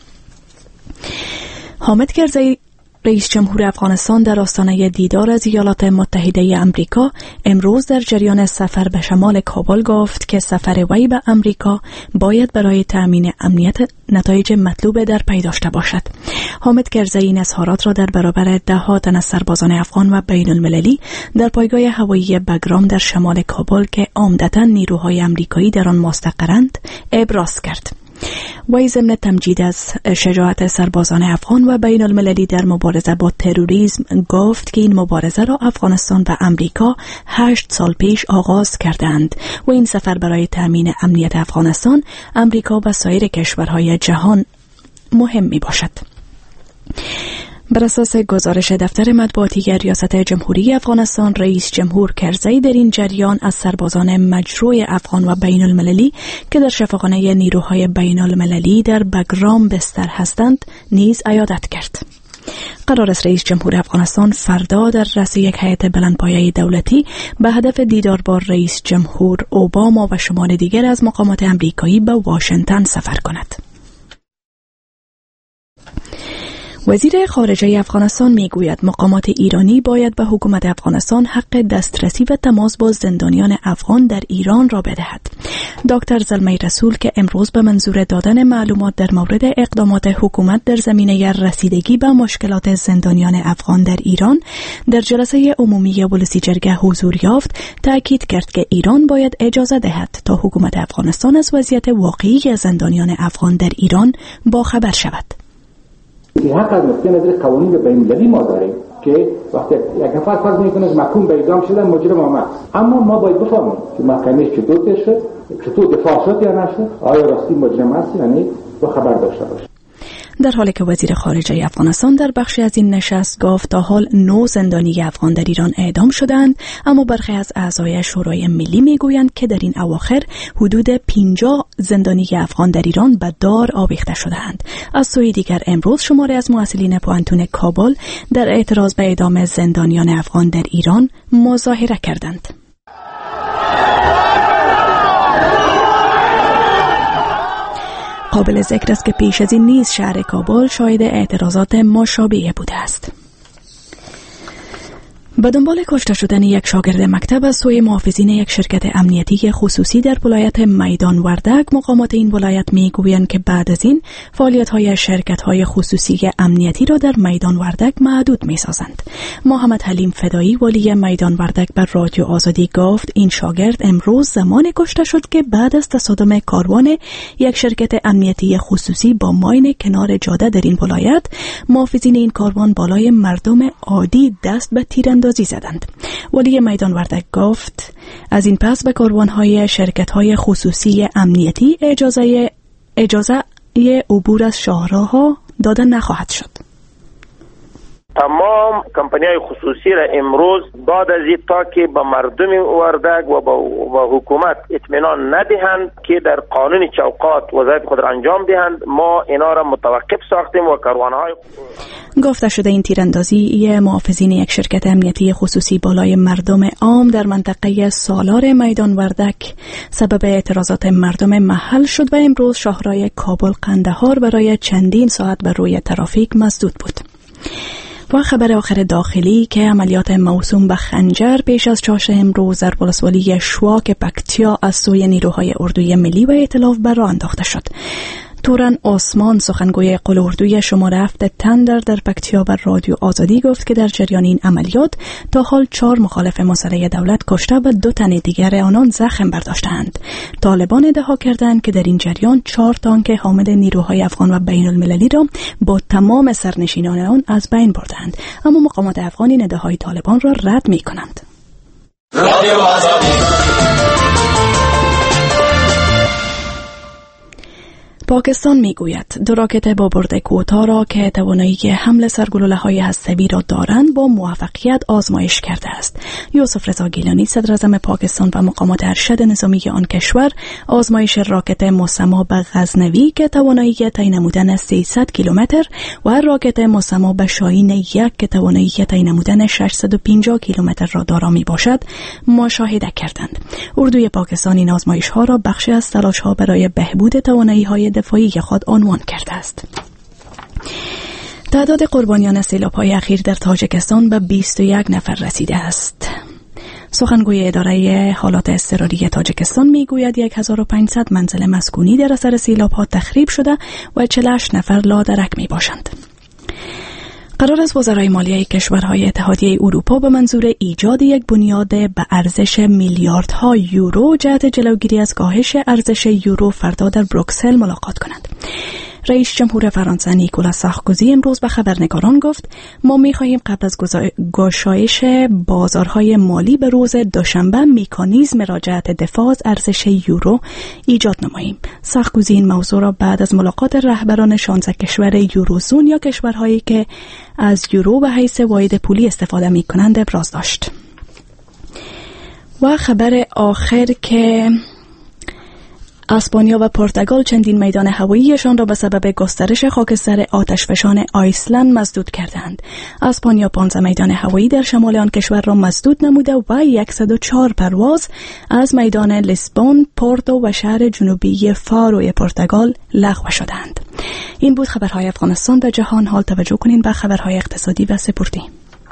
حامد کرزی رئیس جمهور افغانستان در آستانه دیدار از ایالات متحده امریکا امروز در جریان سفر به شمال کابل گفت که سفر وی به امریکا باید برای تأمین امنیت نتایج مطلوب در پی داشته باشد. حامد کرزی این اظهارات را در برابر ده ها تن از سربازان افغان و بین المللی در پایگاه هوایی بگرام در شمال کابل که عمدتاً نیروهای امریکایی در آن مستقرند ابراز کرد. وی ضمن تمجید از شجاعت سربازان افغان و بین المللی در مبارزه با تروریسم گفت که این مبارزه را افغانستان و امریکا هشت سال پیش آغاز کردند و این سفر برای تأمین امنیت افغانستان، امریکا و سایر کشورهای جهان مهم می باشد. بر اساس گزارش دفتر مطبوعاتی ریاست جمهوری افغانستان، رئیس جمهور کرزی در این جریان از سربازان مجروح افغان و بین المللی که در شفاخانه نیروهای بین المللی در بگرام بستر هستند نیز عیادت کرد. قرار است رئیس جمهور افغانستان فردا در رأس یک هیئت بلندپایه دولتی به هدف دیدار با رئیس جمهور اوباما و شمار دیگر از مقامات امریکایی به واشنگتن سفر کند. وزیر خارجه افغانستان میگوید مقامات ایرانی باید به حکومت افغانستان حق دسترسی و تماس با زندانیان افغان در ایران را بدهد. دکتر زلمه رسول که امروز به منظور دادن معلومات در مورد اقدامات حکومت در زمینه رسیدگی به مشکلات زندانیان افغان در ایران در جلسه عمومی ولسی جرگه حضور یافت، تاکید کرد که ایران باید اجازه دهد تا حکومت افغانستان از وضعیت واقعی زندانیان افغان در ایران باخبر شود. این حق از نقطه نظر قوانین بین‌المللی ما داریم که وقتی یک نفر فرض میکنه که محکوم به اعدام شده مجرم آمد، اما ما باید بفهمیم که محکمه چطور پیش شد، چطور دفاع شد یا نشد، آیا راستی مجرم است یا نه، و خبر داشته باشیم. در حالی که وزیر خارجه افغانستان در بخشی از این نشست گفت تا حال نه زندانی افغان در ایران اعدام شدند، اما برخی از اعضای شورای ملی میگویند که در این اواخر حدود پنجاه زندانی افغان در ایران به دار آویخته شدند. از سوی دیگر امروز شماری از مسئولین پوهنتون کابل در اعتراض به اعدام زندانیان افغان در ایران مظاهره کردند. قابل ذکر است که پیش از این نیز شهر کابل شاهد اعتراضات مشابه بوده است. به دنبال کشته شدن یک شاگرد مکتب از سوی محافظین یک شرکت امنیتی خصوصی در ولایت میدان وردک، مقامات این ولایت میگویند که بعد از این فعالیت‌های شرکت‌های خصوصی امنیتی را در میدان وردک محدود می‌سازند. محمد حلیم فدایی والی میدان وردک بر رادیو آزادی گفت این شاگرد امروز زمان کشته شد که بعد از تصادم کاروان یک شرکت امنیتی خصوصی با ماین کنار جاده در این ولایت، محافظین این کاروان بالای مردم عادی دست به تیراندازی زدند. ولی میدان وردک گفت از این پس به کاروان‌های شرکت‌های خصوصی امنیتی اجازه اجازه عبور از شاهراه‌ها داده نخواهد شد. تمام کمپانی‌های خصوصی را امروز بعد از این تا که به مردم وردک و با حکومت اطمینان ندهند که در قانون چوکات وظایف خود را انجام دهند، ما اینا را متوقف ساختیم و کاروان‌های گفته شده این تیراندازی محافظین یک شرکت امنیتی خصوصی بالای مردم عام در منطقه سالار میدان وردک سبب اعتراضات مردم محل شد و امروز شاهراه کابل قندهار برای چندین ساعت بر روی ترافیک مسدود بود. و خبر آخر داخلی که عملیات موسوم به خنجر پیش از چاش امروز در ولسوالی شواک پکتیا از سوی نیروهای اردوی ملی و ائتلاف بر راه انداخته شد. تورن عثمان سخنگوی قل اردوی شماره هفت تندر در پکتیا بر رادیو آزادی گفت که در جریان این عملیات تا حال چهار مخالف مسلح دولت کشته و دو تن دیگر آنان زخم برداشتند. طالبان ادعا کردند که در این جریان چهار تانک حامل نیروهای افغان و بین المللی را با تمام سرنشینان آن از بین بردند، اما مقامات افغان این ادعاهای طالبان را رد می کنند. رادیو آزادی. پاکستان میگوید دو راکت با برد کوتاه را که توانایی حمل سرگلوله‌های هسته‌ای را دارند با موفقیت آزمایش کرده است. یوسف رضا گیلانی صدر اعظم پاکستان و مقامات ارشد نظامی آن کشور آزمایش راکت مسما به غزنوی که توانایی طی نمودن سیصد کیلومتر و راکت مسما به شاهین یک که توانایی طی نمودن ششصد و پنجاه کیلومتر را دارا میباشد مشاهده کردند. اردوی پاکستان این آزمایش‌ها را بخشی از تلاش‌ها برای بهبود توانایی‌های دفاعی خود عنوان کرده است. تعداد قربانیان سیلاب‌های اخیر در تاجیکستان به بیست و یک نفر رسیده است. سخنگوی اداره حالات اضطراری تاجیکستان میگوید هزار و پانصد منزل مسکونی در اثر سیلاب‌ها تخریب شده و چهل و هشت نفر لادرک میباشند. قرار است وزرای مالیه کشورهای اتحادیه اروپا به منظور ایجاد یک بنیاد به ارزش میلیاردها یورو جهت جلوگیری از کاهش ارزش یورو فردا در بروکسل ملاقات کنند. رئیس جمهور فرانسه نیکولا سارکوزی امروز به خبرنگاران گفت ما می‌خواهیم قبل از گشایش بازارهای مالی به روز دوشنبه مکانیزم راجعت دفاع از ارزش یورو ایجاد نماییم. سارکوزی این موضوع را بعد از ملاقات رهبران شانزده کشور یوروزون یا کشورهایی که از یورو به حیث واحد پولی استفاده می‌کنند ابراز داشت. و خبر آخر که اسپانیا و پرتغال چندین میدان هواییشان را به سبب گسترش خاکستر آتشفشان آیسلند مسدود کردند. اسپانیا پانزده میدان هوایی در شمال آن کشور را مسدود نموده و صد و چهار پرواز از میدان لیسبون، پورتو و شهر جنوبی فاروی پرتغال لغو شدند. این بود خبرهای افغانستان و جهان. حال توجه کنین به خبرهای اقتصادی و سپورتی.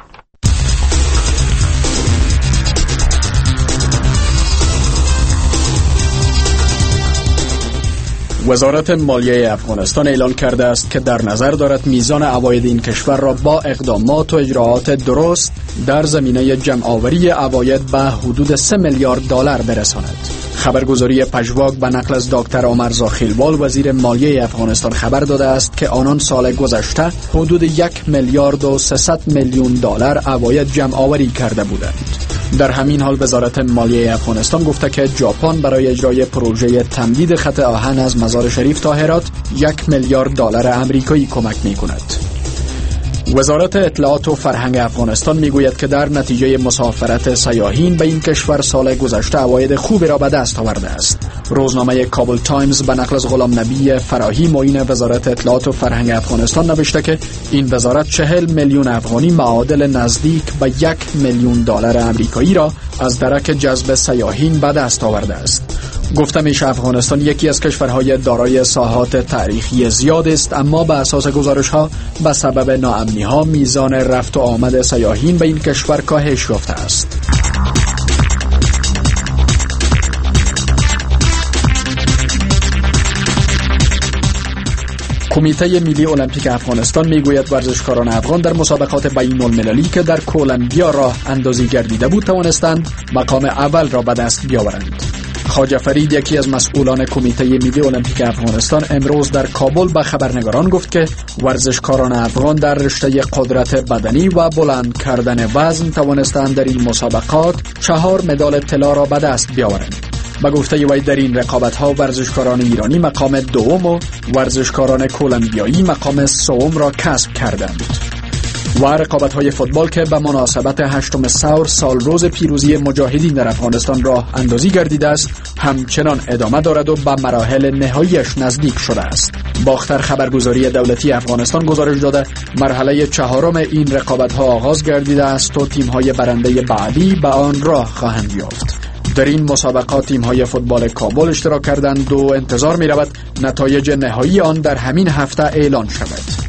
وزارت مالیه افغانستان اعلان کرده است که در نظر دارد میزان عواید این کشور را با اقدامات و اجراعات درست در زمینه جمع‌آوری عواید به حدود سه میلیارد دلار برساند. خبرگزاری پژواک به نقل از دکتر عمر زاخیلوال وزیر مالیه افغانستان خبر داده است که آنان سال گذشته حدود یک میلیارد و سیصد میلیون دلار عواید جمع‌آوری کرده بودند. در همین حال وزارت مالیه افغانستان گفته که ژاپن برای اجرای پروژه تمدید خط آهن از مزار شریف تا هرات یک میلیارد دلار آمریکایی کمک می‌کند. وزارت اطلاعات و فرهنگ افغانستان میگوید که در نتیجه مسافرت سیاحین به این کشور سال گذشته عواید خوبی را به دست آورده است. روزنامه کابل تایمز به نقل از غلام نبی فراهی معین وزارت اطلاعات و فرهنگ افغانستان نوشته که این وزارت چهل میلیون افغانی معادل نزدیک به یک میلیون دلار آمریکایی را از درک جذب سیاحین به دست آورده است. گفته میشه افغانستان یکی از کشورهای دارای ساحات تاریخی زیاد است، اما به اساس گزارش‌ها به سبب ناامنی‌ها میزان رفت و آمد سیاحین به این کشور کاهش یافته است. کمیته ملی المپیک افغانستان میگوید ورزشکاران افغان در مسابقات بین المللی که در کولمبیا راه اندازی گردیده بود توانستند مقام اول را به دست بیاورند. خواجه فرید، یکی از مسئولان کمیته ملی المپیک افغانستان، امروز در کابل به خبرنگاران گفت که ورزشکاران افغان در رشته قدرت بدنی و بلند کردن وزن توانستند در این مسابقات چهار مدال طلا را به دست بیاورند. به گفته وی در این رقابت‌ها ورزشکاران ایرانی مقام دوم و ورزشکاران کولمبیایی مقام سوم را کسب کردند. و رقابت‌های فوتبال که به مناسبت هشتم ثور سال روز پیروزی مجاهدین در افغانستان راه اندازی گردیده است همچنان ادامه دارد و به مراحل نهاییش نزدیک شده است. باختر خبرگزاری دولتی افغانستان گزارش داده مرحله چهارم این رقابت‌ها آغاز گردیده است و تیم‌های برنده بعدی به آن راه خواهند یافت. در این مسابقات تیم‌های فوتبال کابل اشتراک کردند و انتظار می‌رود نتایج نهایی آن در همین هفته اعلان شود.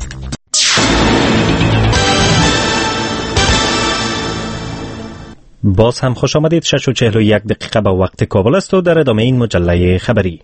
باز هم خوش آمدید. شش و چهل و یک دقیقه به وقت کابل است و در ادامه این مجله خبری.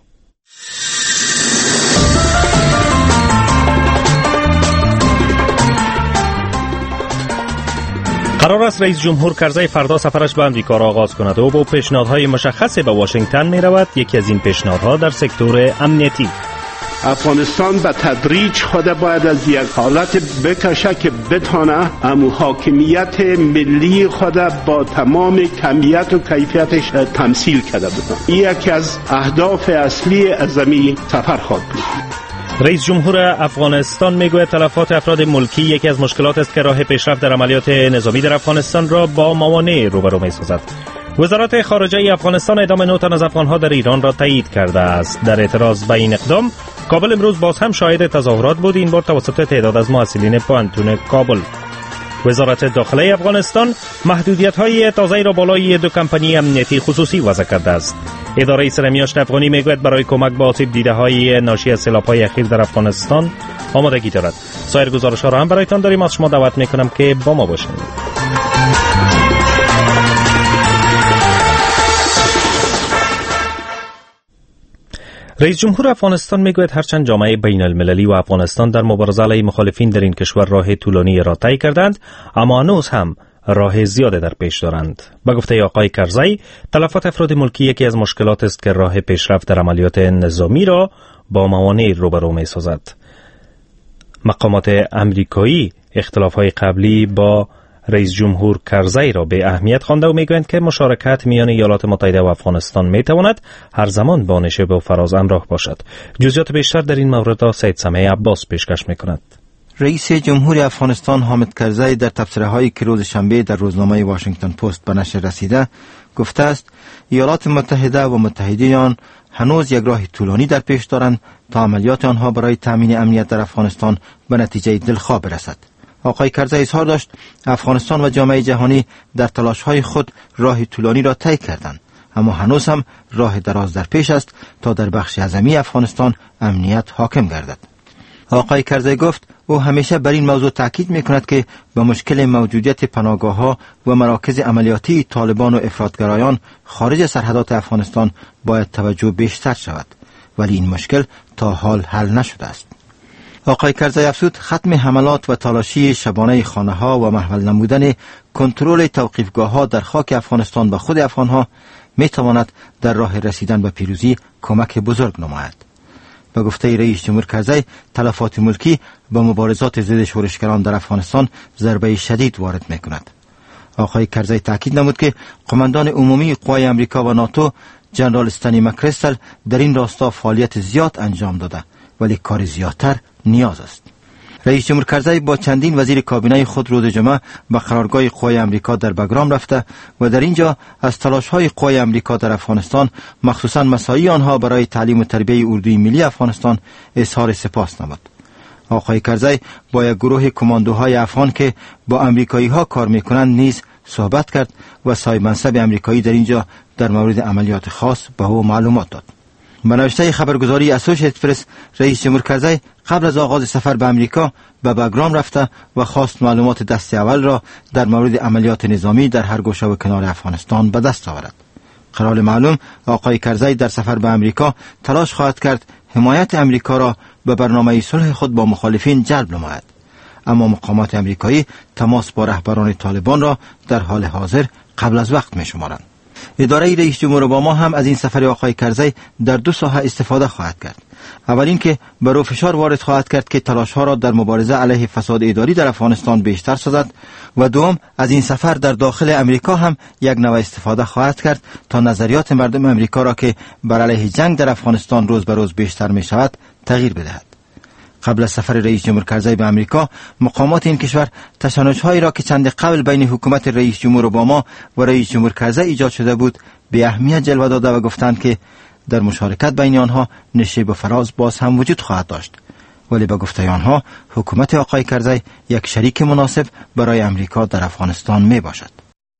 قرار است رئیس جمهور کرزی فردا سفرش به امریکا را آغاز کند و با پیشنهادهای مشخصی به واشنگتن می رود. یکی از این پیشنهادها در سکتور امنیتی. افغانستان به تدریج خود باید از یک حالت بکشه که بتانه امو حاکمیت ملی خود با تمام کمیت و کیفیتش تمثیل کرده بتانه. این یکی از اهداف اصلی ازمی سفر خواهد بود. رئیس جمهور افغانستان میگوید تلفات افراد ملکی یکی از مشکلات است که راه پیشرفت در عملیات نظامی در افغانستان را با موانع روبرو می‌سازد. وزارت خارجه افغانستان اعدام نه تن از افغان‌ها در ایران را تایید کرده است. در اعتراض به این اقدام کابل امروز باز هم شاهد تظاهرات بود، این بار توسط تعداد از محصلین پوهنتون کابل. وزارت داخله افغانستان محدودیت‌های تازه‌ای را بالای دو کمپانی امنیتی خصوصی وضع کرده است. اداره سرمیاشت افغانی میگوید برای کمک به آسیب دیده‌های ناشی از سیلاب‌های اخیر در افغانستان آمادگی دارد. سایر گزارش‌ها را هم برایتان داریم. از شما دعوت می‌کنم که با ما باشید. رئیس جمهور افغانستان میگوید هرچند جامعه بین المللی و افغانستان در مبارزه علیه مخالفین در این کشور راه طولانی را طی کردند، اما هنوز هم راه زیاده در پیش دارند. به گفته آقای کرزی، تلفات افراد ملکی یکی از مشکلات است که راه پیشرفت در عملیات نظامی را با موانع روبرو می‌سازد. مقامات امریکایی اختلاف‌های قبلی با رئیس جمهور کرزی را به اهمیت خوانده و میگویند که مشارکت میان ایالات متحده و افغانستان میتواند هر زمان با نشیب و فراز همراه باشد. جزئیات بیشتر در این مورد را سید سمیع عباس پیشکش میکند. رئیس جمهور افغانستان حامد کرزی در تبصره‌هایی که روز شنبه در روزنامه واشنگتن پست به نشر رسیده گفته است ایالات متحده و متحدین هنوز یک راه طولانی در پیش دارند تا عملیات آنها برای تامین امنیت در افغانستان به نتیجه دلخواه برسد. آقای کرزی اظهار داشت افغانستان و جامعه جهانی در تلاش‌های خود راه طولانی را طی کردند، اما هنوز هم راه دراز در پیش است تا در بخش اعظمی افغانستان امنیت حاکم گردد. آقای کرزی گفت او همیشه بر این موضوع تاکید می‌کند که به مشکل موجودیت پناهگاه‌ها و مراکز عملیاتی طالبان و افراطگرایان خارج سرحدات افغانستان باید توجه بیشتر شود، ولی این مشکل تا حال حل نشده است. آقای کرزی افزود ختم حملات و تلاشی شبانه خانه‌ها و محول نمودن کنترل توقیفگاه‌ها در خاک افغانستان به خود افغان‌ها می‌تواند در راه رسیدن به پیروزی کمک بزرگ نماید. به گفته رئیس جمهور کرزی، تلفات ملکی به مبارزات ضد شورشگران در افغانستان ضربه شدید وارد می‌کند. آقای کرزی تاکید نمود که قماندان عمومی قوای امریکا و ناتو جنرال استنی مکریستل در این راستا فعالیت زیاد انجام داده، ولی کار زیادتر نیاز است. رئیس جمهور کرزی با چندین وزیر کابینه خود روز جمعه به قرارگاه قوای امریکا در بگرام رفته و در اینجا از تلاش‌های قوای امریکا در افغانستان، مخصوصاً مساعی آنها برای تعلیم و تربیت اردوی ملی افغانستان، اظهار سپاس نمود. آقای کرزی با یک گروه کماندوهای افغان که با امریکایی‌ها کار می‌کنند نیز صحبت کرد و صاحب منصب امریکایی در اینجا در مورد عملیات خاص به او معلومات داد. به نوشته خبرگزاری اسوشییتد پرس، رئیس جمهور کرزی قبل از آغاز سفر به امریکا به بگرام رفته و خواست معلومات دست اول را در مورد عملیات نظامی در هر گوشه و کنار افغانستان به دست آورد. قرار معلوم آقای کرزی در سفر به امریکا تلاش خواهد کرد حمایت امریکا را به برنامه صلح خود با مخالفین جلب نماید، اما مقامات امریکایی تماس با رهبران طالبان را در حال حاضر قبل از وقت می شمارند. اداره رئیس جمهور اوباما هم از این سفر آقای کرزی در دو ساحه استفاده خواهد کرد. اول اینکه بر او فشار وارد خواهد کرد که تلاش‌ها را در مبارزه علیه فساد اداری در افغانستان بیشتر سازد و دوم از این سفر در داخل امریکا هم یک نوع استفاده خواهد کرد تا نظریات مردم امریکا را که بر علیه جنگ در افغانستان روز به روز بیشتر می شود تغییر بدهد. قبل از سفر رئیس جمهور کرزی به امریکا، مقامات این کشور تشنج‌هایی را که چند قبل بین حکومت رئیس جمهور اوباما و رئیس جمهور کرزی ایجاد شده بود به اهمیت جلوه داده و گفتند که در مشارکت بین آنها نشیب و فراز باز هم وجود خواهد داشت، ولی به گفته آنها حکومت آقای کرزی یک شریک مناسب برای امریکا در افغانستان می باشد.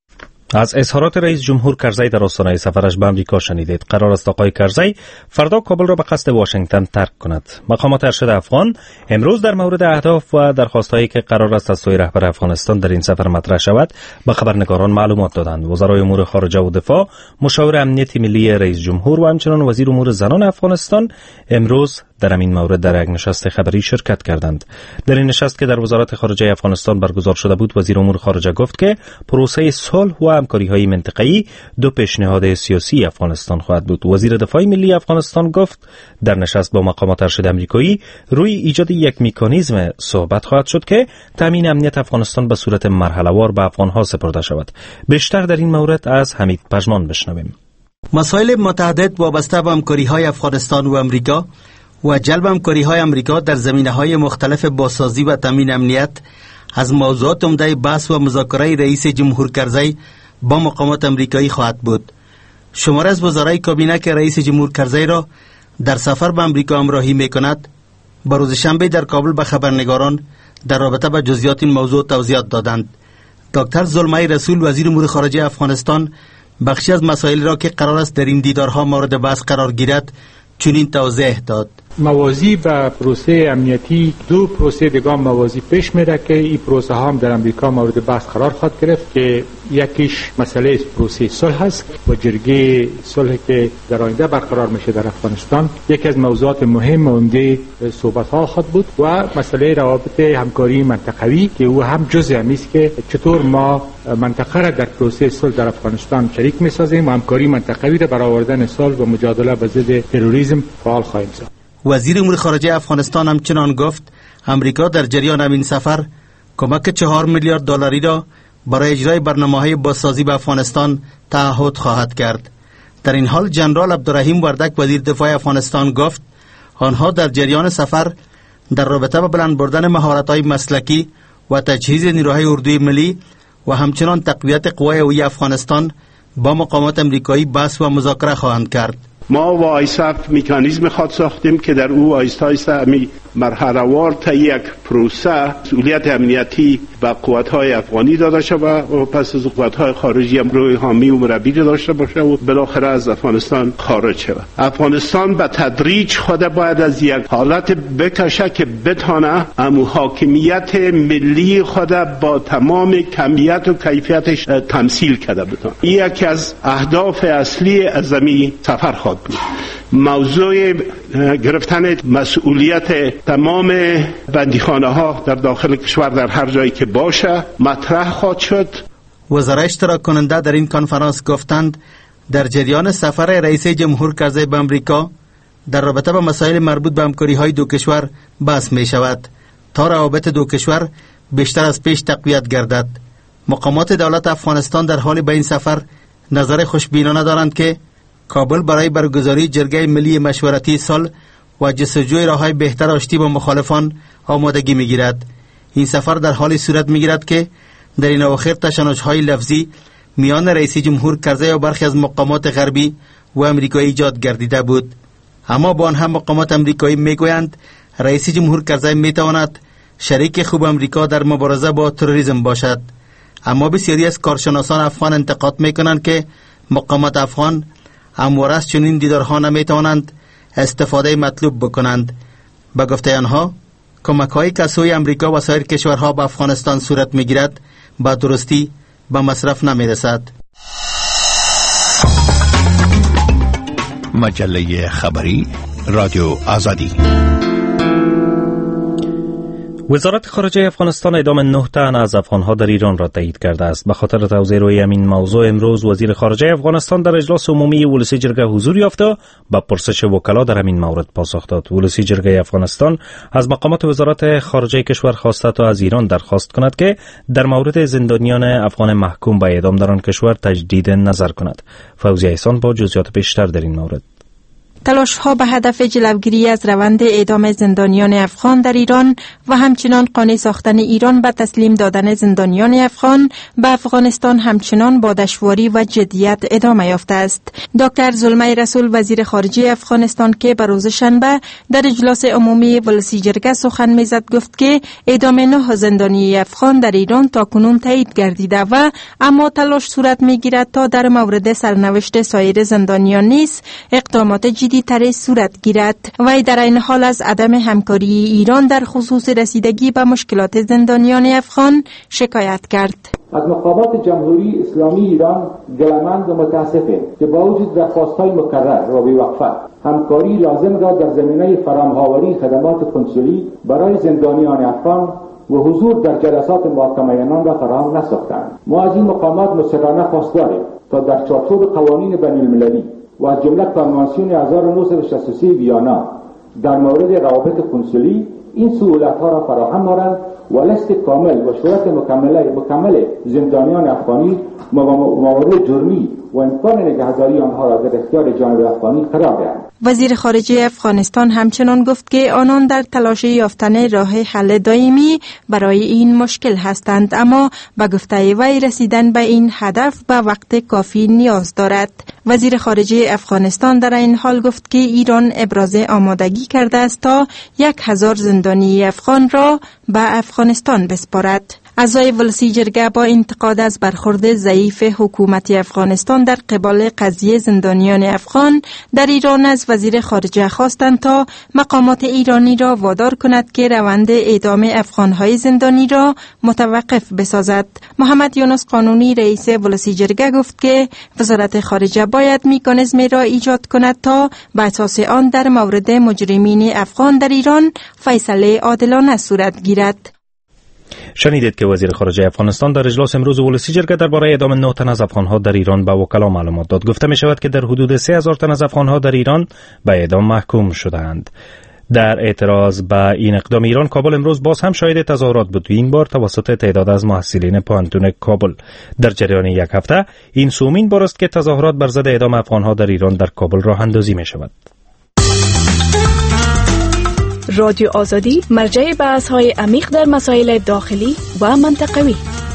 از اظهارات رئیس جمهور کرزی در آستانه سفرش به امریکا شنیدید. قرار است آقای کرزی فردا کابل را به قصد واشنگتن ترک کند. مقامات ارشد افغان امروز در مورد اهداف و درخواست‌هایی که قرار است از سوی رهبر افغانستان در این سفر مطرح شود به خبرنگاران معلومات دادند. وزرای امور خارجه و دفاع، مشاور امنیت ملی رئیس جمهور و همچنین وزیر امور زنان افغانستان امروز در این مورد در یک نشست خبری شرکت کردند. در این نشست که در وزارت خارجه افغانستان برگزار شده بود، وزیر امور خارجه گفت که پروسه صلح و همکاری‌های منطقه‌ای دو پیشنهاد سیاسی افغانستان خواهد بود. وزیر دفاع ملی افغانستان گفت در نشست با مقامات ارشد آمریکایی روی ایجاد یک مکانیزم صحبت خواهد شد که تامین امنیت افغانستان به صورت مرحله‌وار به افغان‌ها سپرده شود. بیشتر در این مورد از حمید پژمان بشنویم. مسائل متعدد وابسته به همکاری‌های افغانستان و آمریکا و جلب همکاری‌های آمریکا در زمینه‌های مختلف بازسازی و تامین امنیت از موضوعات عمده بحث و مذاکره رئیس جمهور کرزی با مقامات آمریکایی خواهد بود. شماره از وزرای کابینه که رئیس جمهور کرزی را در سفر به آمریکا همراهی می‌کند، به روز شنبه در کابل به خبرنگاران در رابطه با جزئیات این موضوع توضیحات دادند. دکتر زلمای رسول، وزیر امور خارجه افغانستان، بخشی از مسائل را که قرار است در این دیدارها مورد بحث قرار گیرد چنین توضیح داد. موازی به پروسه امنیتی دو پروسه دیگه موازی پیش میره که این پروسه ها هم در امریکا مورد بحث قرار خواهد گرفت که یکیش مسئله پروسه صلح است و جرگه صلح که در آینده برقرار میشه در افغانستان. یکی از موضوعات مهم و عمده صحبت ها خواهد بود و مسئله روابط همکاری منطقوی که او هم جزء امی است که چطور ما منطقه را در پروسه صلح در افغانستان شریک میسازیم و همکاری منطقوی را برای آوردن صلح و مجادله با ضد تروریسم فعال خواهیم ساخت. وزیر امور خارجه افغانستان همچنان گفت امریکا در جریان این سفر کمک چهار میلیارد دلاری را برای اجرای برنامه‌های بازسازی به افغانستان تعهد خواهد کرد. در این حال جنرال عبدالرحیم وردک، وزیر دفاع افغانستان، گفت آنها در جریان سفر در رابطه با بلند بردن مهارت‌های مسلکی و تجهیز نیروهای اردوی ملی و همچنان تقویت قوای هوایی افغانستان با مقامات امریکایی بحث و مذاکره خواهند کرد. ما و آیساف مکانیزم خود ساختیم که در او آیسته آیسته امی مرحله وار تا یک پروسه مسئولیت امنیتی به قوت‌های افغانی داده شود و پس از قوت‌های خارجی هم روی حامی و مربی داشته باشه و بالاخره از افغانستان خارج شود. افغانستان به تدریج خود باید از یک حالت بکشه که بتانه امو حاکمیت ملی خود با تمام کمیت و کیفیتش تمثیل کرده بتونه. این یکی از اهداف اصلی از این سفر خواهد بود. موضوع گرفتن مسئولیت تمام بندیخانه ها در داخل کشور در هر جایی که باشه مطرح خواهد شد. وزرای اشتراک کننده در این کنفرانس گفتند در جریان سفر رئیس جمهور کرزی به امریکا در رابطه با مسائل مربوط به همکاری‌های دو کشور بحث می شود تا روابط دو کشور بیشتر از پیش تقویت گردد. مقامات دولت افغانستان در حال به این سفر نظر خوشبینانه دارند که کابل برای برگزاری جرگه ملی مشورتی سال و جستجوی راه‌های بهتر آشتی با مخالفان آمادگی می‌گیرد. این سفر در حالی صورت می‌گیرد که در این اواخر تشنج‌های لفظی میان رئیس جمهور کرزی و برخی از مقامات غربی و امریکایی ایجاد گردیده بود. اما با آنها مقامات امریکایی میگویند رئیس جمهور کرزی میتواند شریک خوب امریکا در مبارزه با تروریسم باشد. اما بسیاری از کارشناسان افغان انتقاد میکنند که مقامات افغان همواره از چنین دیدارها نمیتوانند استفاده مطلوب بکنند. به گفته آنها کمک‌هایی که از سوی امریکا و سایر کشورها به افغانستان صورت میگیرد به درستی به مصرف نمیرسد. مجله خبری رادیو آزادی. وزارت خارجه افغانستان اعدام نه تن از افغانها در ایران را تایید کرده است. به خاطر توضیح روی همین موضوع امروز وزیر خارجه افغانستان در اجلاس عمومی ولسی جرگه حضور یافته به پرسش وکلا در همین مورد پاسخ داد. ولسی جرگه افغانستان از مقامات وزارت خارجه کشور خواسته تا از ایران درخواست کند که در مورد زندانیان افغان محکوم به اعدام در آن کشور تجدید نظر کند. فوزی احسان با جزئیات بیشتر در این مورد. تلاش‌ها به هدف جلوگیری از روند اعدام زندانیان افغان در ایران و همچنان قانع ساختن ایران به تسلیم دادن زندانیان افغان به افغانستان همچنان با دشواری و جدیت ادامه یافته است. دکتر زلمه رسول وزیر خارجه افغانستان که به روز شنبه در اجلاس عمومی ولسی جرگه سخن میزد گفت که اعدام نه زندانی افغان در ایران تاکنون تایید گردیده و اما تلاش صورت میگیرد تا در مورد سرنوشت سایر زندانیان نیز اقدامات جدی تری صورت گیرد. وی در این حال از عدم همکاری ایران در خصوص رسیدگی به مشکلات زندانیان افغان شکایت کرد. از مقامات جمهوری اسلامی ایران گلمند و متاسفه که با وجود درخواست‌های مکرر و بی‌وقفه همکاری لازم را در زمینه فراهم‌آوری خدمات کنسولی برای زندانیان افغان و حضور در جلسات محاکمه آنان را فراهم نساختند. ما از این مقامات مصرانه خواست داریم تا در چارچوب قوانین بین‌المللی و از جمله کنوانسیون هزار و نهصد و شصت و سه ویانا در مورد روابط کنسولی این سهولت‌ها را فراهم دارند و لیست کامل و شروط مکمل مکمل زندانیان افغانی موارد جرمی و امکان نگهداری آنها را در اختیار جانب افغانی قرار دهند. وزیر خارجه افغانستان همچنان گفت که آنان در تلاش یافتن راه حل دائمی برای این مشکل هستند، اما به گفته وی رسیدن به این هدف به وقت کافی نیاز دارد. وزیر خارجه افغانستان در این حال گفت که ایران ابراز آمادگی کرده است تا یک هزار زندانی افغان را به افغانستان بسپارد. اعضای ولسی جرگه با انتقاد از برخورد ضعیف حکومت افغانستان در قبال قضیه زندانیان افغان در ایران از وزیر خارجه خواستند تا مقامات ایرانی را وادار کند که روند اعدام افغانهای زندانی را متوقف بسازد. محمد یونس قانونی رئیس ولسی جرگه گفت که وزارت خارجه باید مکانیزمی را ایجاد کند تا به اساس آن در مورد مجرمین افغان در ایران فیصله عادلانه صورت گیرد. شنیدید که وزیر خارجه افغانستان در اجلاس امروز ولسی جرگه درباره اعدام نه تن از افغانها در ایران به وکلا معلومات داد. گفته می شود که در حدود سه هزار تن از افغانها در ایران به اعدام محکوم شدند. در اعتراض به این اقدام ایران، کابل امروز باز هم شاهد تظاهرات بود، این بار توسط تعداد از محصلین پانتون کابل. در جریان یک هفته این سومین بار است که تظاهرات بر ضد اعدام افغانها در ایران در کابل راه اندازی می شود. رادیو آزادی مرجع بحث‌های عمیق در مسائل داخلی و منطقوی.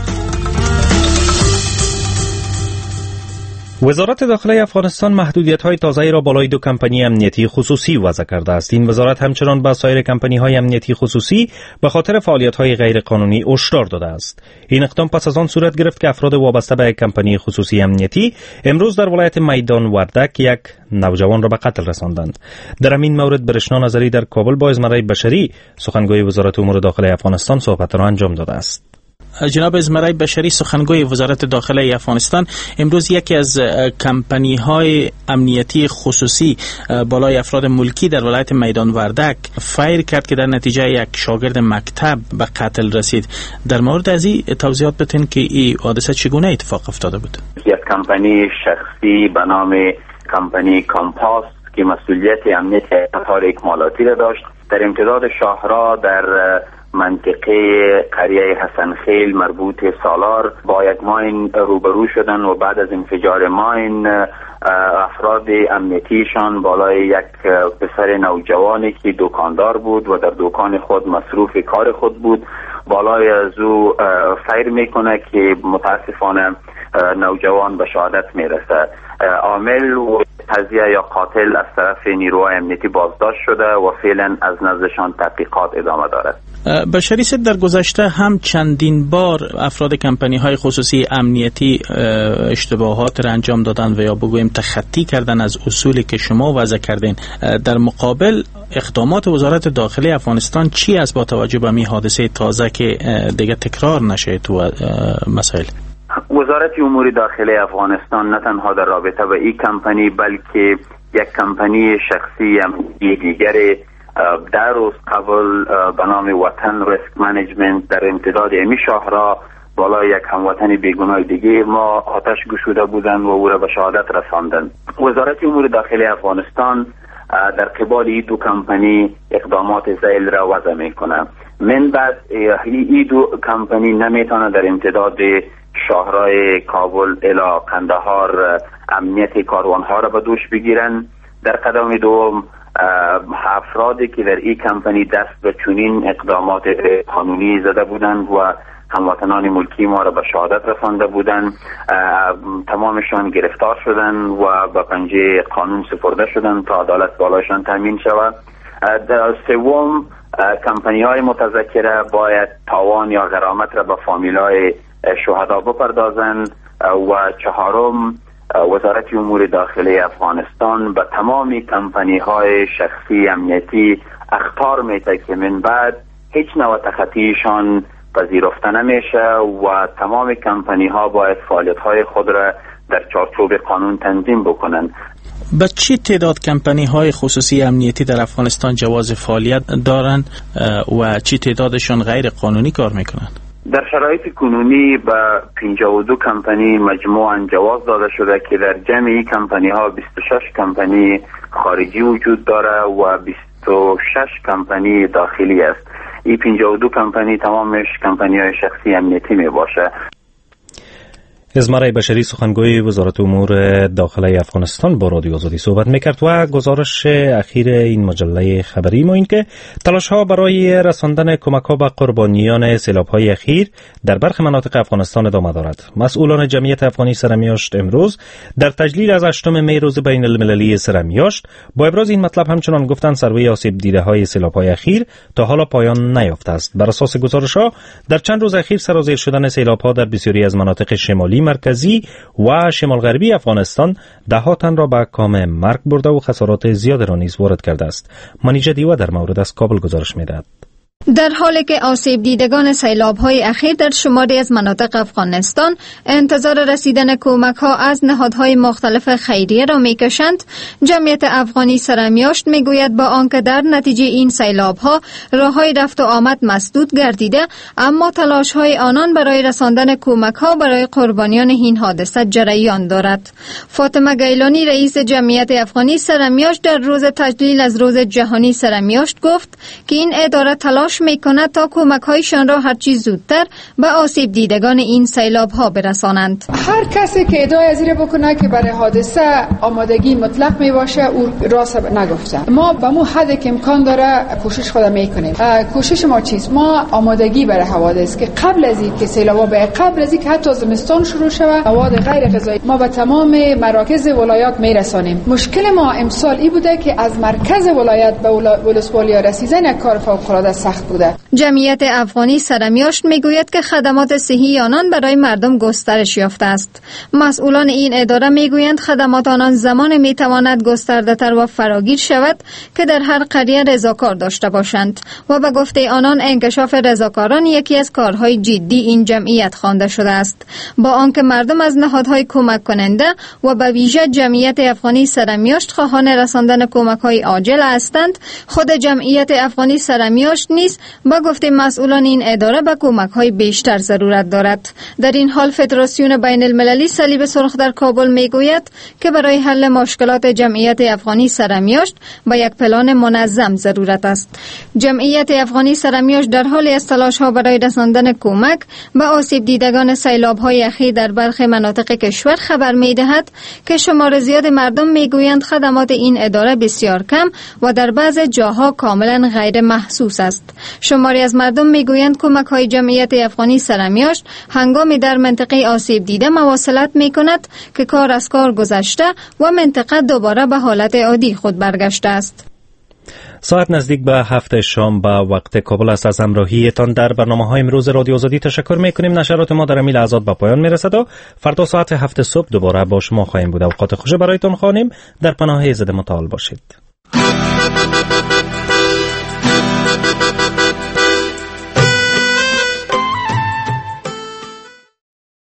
وزارت داخله افغانستان محدودیت‌های تازه‌ای را بالای دو کمپانی امنیتی خصوصی وضع کرده است. این وزارت همچنان به سایر کمپانی‌های امنیتی خصوصی به خاطر فعالیت‌های غیرقانونی هشدار داده است. این اقدام پس از آن صورت گرفت که افراد وابسته به یک کمپانی خصوصی امنیتی امروز در ولایت میدان وردک یک نوجوان را به قتل رساندند. در همین مورد برشنا نظری در کابل با ازمره بشری سخنگوی وزارت امور داخله افغانستان صحبت را انجام داده است. جناب ازمره بشری سخنگوی وزارت داخله افغانستان امروز یکی از کمپانی های امنیتی خصوصی بالای افراد ملکی در ولایت میدان وردک فایر کرد که در نتیجه یک شاگرد مکتب به قتل رسید. در مورد از این توضیحات بتین که این حادثه چگونه اتفاق افتاده بود؟ یک کمپانی شخصی به نام کمپانی کامپاس که مسئولیت امنیت قطار اکمالاتی را داشت در امتداد شاهراه در منطقه قریه حسن خیل مربوط سالار با یک ماین روبرو شدن و بعد از انفجار ماین افراد امنیتیشان بالای یک پسر نوجوانی که دکاندار بود و در دکان خود مصروف کار خود بود بالای از او فیر میکنه که متاسفانه نوجوان به شهادت میرسه. عامل و قضیه یا قاتل از طرف نیروهای امنیتی بازداشت شده و فعلا از نزدشان تحقیقات ادامه دارد. بشری صد در گذشته هم چندین بار افراد کمپانی های خصوصی امنیتی اشتباهات را انجام دادن و یا بگویم تخطی کردن از اصولی که شما وضع کردین. در مقابل اقدامات وزارت داخلی افغانستان چی است با توجه به این حادثه تازه که دیگه تکرار نشه تو مسائل؟ وزارت امور داخلی افغانستان نه تنها در رابطه با این کمپانی بلکه یک کمپانی شخصی امنیتی دیگر در روز قبل به نام وطن ریسک منیجمنت در امتداد امی شهرها بالای یک هموطن بیگناه دیگه ما آتش گشوده بودن و او را به شهادت رساندن. وزارت امور داخلی افغانستان در قبال این دو کمپانی اقدامات ذیل را وضع میکنه. من بعد این دو کمپانی نمیتونه در امتداد شهرهای کابل الی قندهار امنیت کاروانها را به دوش بگیرن. در قدم دوم افرادی که در این کمپانی دست به چنین اقدامات قانونی زده بودند و هموطنان ملکی ما را به شهادت رسانده بودند تمامشان گرفتار شدند و به پنجه قانون سپرده شدند تا عدالت بالایشان تامین شود. در سوم کمپانی های متذکره باید تاوان یا غرامت را به فامیل های شهدا بپردازند و چهارم وزارت امور داخلی افغانستان به تمام کمپانی های شخصی امنیتی اخطار میده که من بعد هیچ نوع تخطیشان پذیرفته نمیشه و تمام کمپانی ها باید فعالیت های خود را در چارچوب قانون تنظیم بکنند. به چی تعداد کمپانی های خصوصی امنیتی در افغانستان جواز فعالیت دارند و چی تعدادشان غیر قانونی کار میکنند؟ در شرایط کنونی به پنجاه و دو کمپانی مجموعاً جواز داده شده که در جمع این کمپانی ها بیست و شش کمپانی خارجی وجود داره و بیست و شش کمپانی داخلی است. این پنجاه و دو کمپانی تمامش کمپانی های شخصی امنیتی می باشه. ازمرای بشری سخنگوی وزارت امور داخلی افغانستان با رادیو آزادی صحبت میکرد و گزارش اخیر این مجله خبری ما این که تلاش ها برای رساندن کمک ها به قربانیان سیلاب های اخیر در برخی مناطق افغانستان ادامه دارد. مسئولان جمعیت افغانی سرمیاشت امروز در تجلیل از هشتم می روز بین المللی سرمیاشت با ابراز این مطلب همچنان گفتند سروی آسیب دیده های سیلاب های اخیر تا حالا پایان نیافته است. بر اساس گزارش ها در چند روز اخیر سرازیر شدن سیلاب ها در بسیاری از مناطق شمالی مرکزی و شمال غربی افغانستان ده ها تن را به کام مرگ برده و خسارات زیاد را نیز وارد کرده است. منیجه دیوا در مورد از کابل گزارش می‌دهد. در حالی که آسیب دیدگان سیلاب‌های اخیر در شماری از مناطق افغانستان انتظار رسیدن کمک‌ها از نهادهای مختلف خیریه را می‌کشند، جمعیت افغانی سرمیاشت می‌گوید با آنکه در نتیجه این سیلاب‌ها راه‌های رفت و آمد مسدود گردیده، اما تلاش‌های آنان برای رساندن کمک‌ها برای قربانیان این حادثه جریان دارد. فاطمه گیلانی رئیس جمعیت افغانی سرمیاشت در روز تجلیل از روز جهانی سرمیاشت گفت که این اداره تلاش میکنه تا کمک‌هایشان را هر چیز زودتر به آسیب دیدگان این سیلاب‌ها برسانند. هر کسی که ادعای از این بکنه که برای حادثه آمادگی مطلق می باشه او راست نگفته. ما به مو حد که امکان داره کوشش خود میکنیم. کوشش ما چیست؟ ما آمادگی برای حوادث که قبل از اینکه سیلاب‌ها به قبل از اینکه حتی زمستان شروع شود مواد غیر غذایی ما به تمام مراکز ولایات میرسانیم. مشکل ما امسال این بوده که از مرکز ولایت به ولسوالی رسیدن یک کار فوق‌العاده سخت بوده. جمعیت افغانی سرمیاشت میگوید که خدمات صحی آنان برای مردم گسترش یافته است. مسئولان این اداره میگویند خدمات آنان زمان میتواند گسترده‌تر و فراگیر شود که در هر قریه رضاکار داشته باشند و به گفته آنان انکشاف رضاکاران یکی از کارهای جدی این جمعیت خوانده شده است. با آنکه مردم از نهادهای کمک کننده و به ویژه جمعیت افغانی سرمیاشت خواهان رساندن کمک‌های عاجل هستند، خود جمعیت افغانی سرمیاشت نیز با گفته مسئولان این اداره به کمک‌های بیشتر ضرورت دارد. در این حال فدراسیون بین المللی صلیب سرخ در کابل میگوید که برای حل مشکلات جمعیت افغانی سرمیاشت به یک پلان منظم ضرورت است. جمعیت افغانی سرمیاشت در حال است تلاش‌ها برای رساندن کمک به آسیب دیدگان سیلاب‌های اخیر در برخی مناطق کشور خبر می‌دهد که شمار زیاد مردم میگویند خدمات این اداره بسیار کم و در بعض جاها کاملا غیر محسوس است. شماری از مردم میگویند کمک‌های جمعیت افغانی سرمیاشت هنگامی در منطقه آسیب دیده مواصلت می‌کند که کار از کار گذشته و منطقه دوباره به حالت عادی خود برگشته است. ساعت نزدیک به هفت شام به وقت کابل است. از همراهیتان در برنامه‌های امروز رادیو آزادی تشکر می‌کنیم. نشرات ما در همین لحظات به پایان می‌رسد و فردا ساعت هفت صبح دوباره با شما خواهیم بود. اوقات خوش برایتان خوانیم. در پناه ایزد متعال باشید.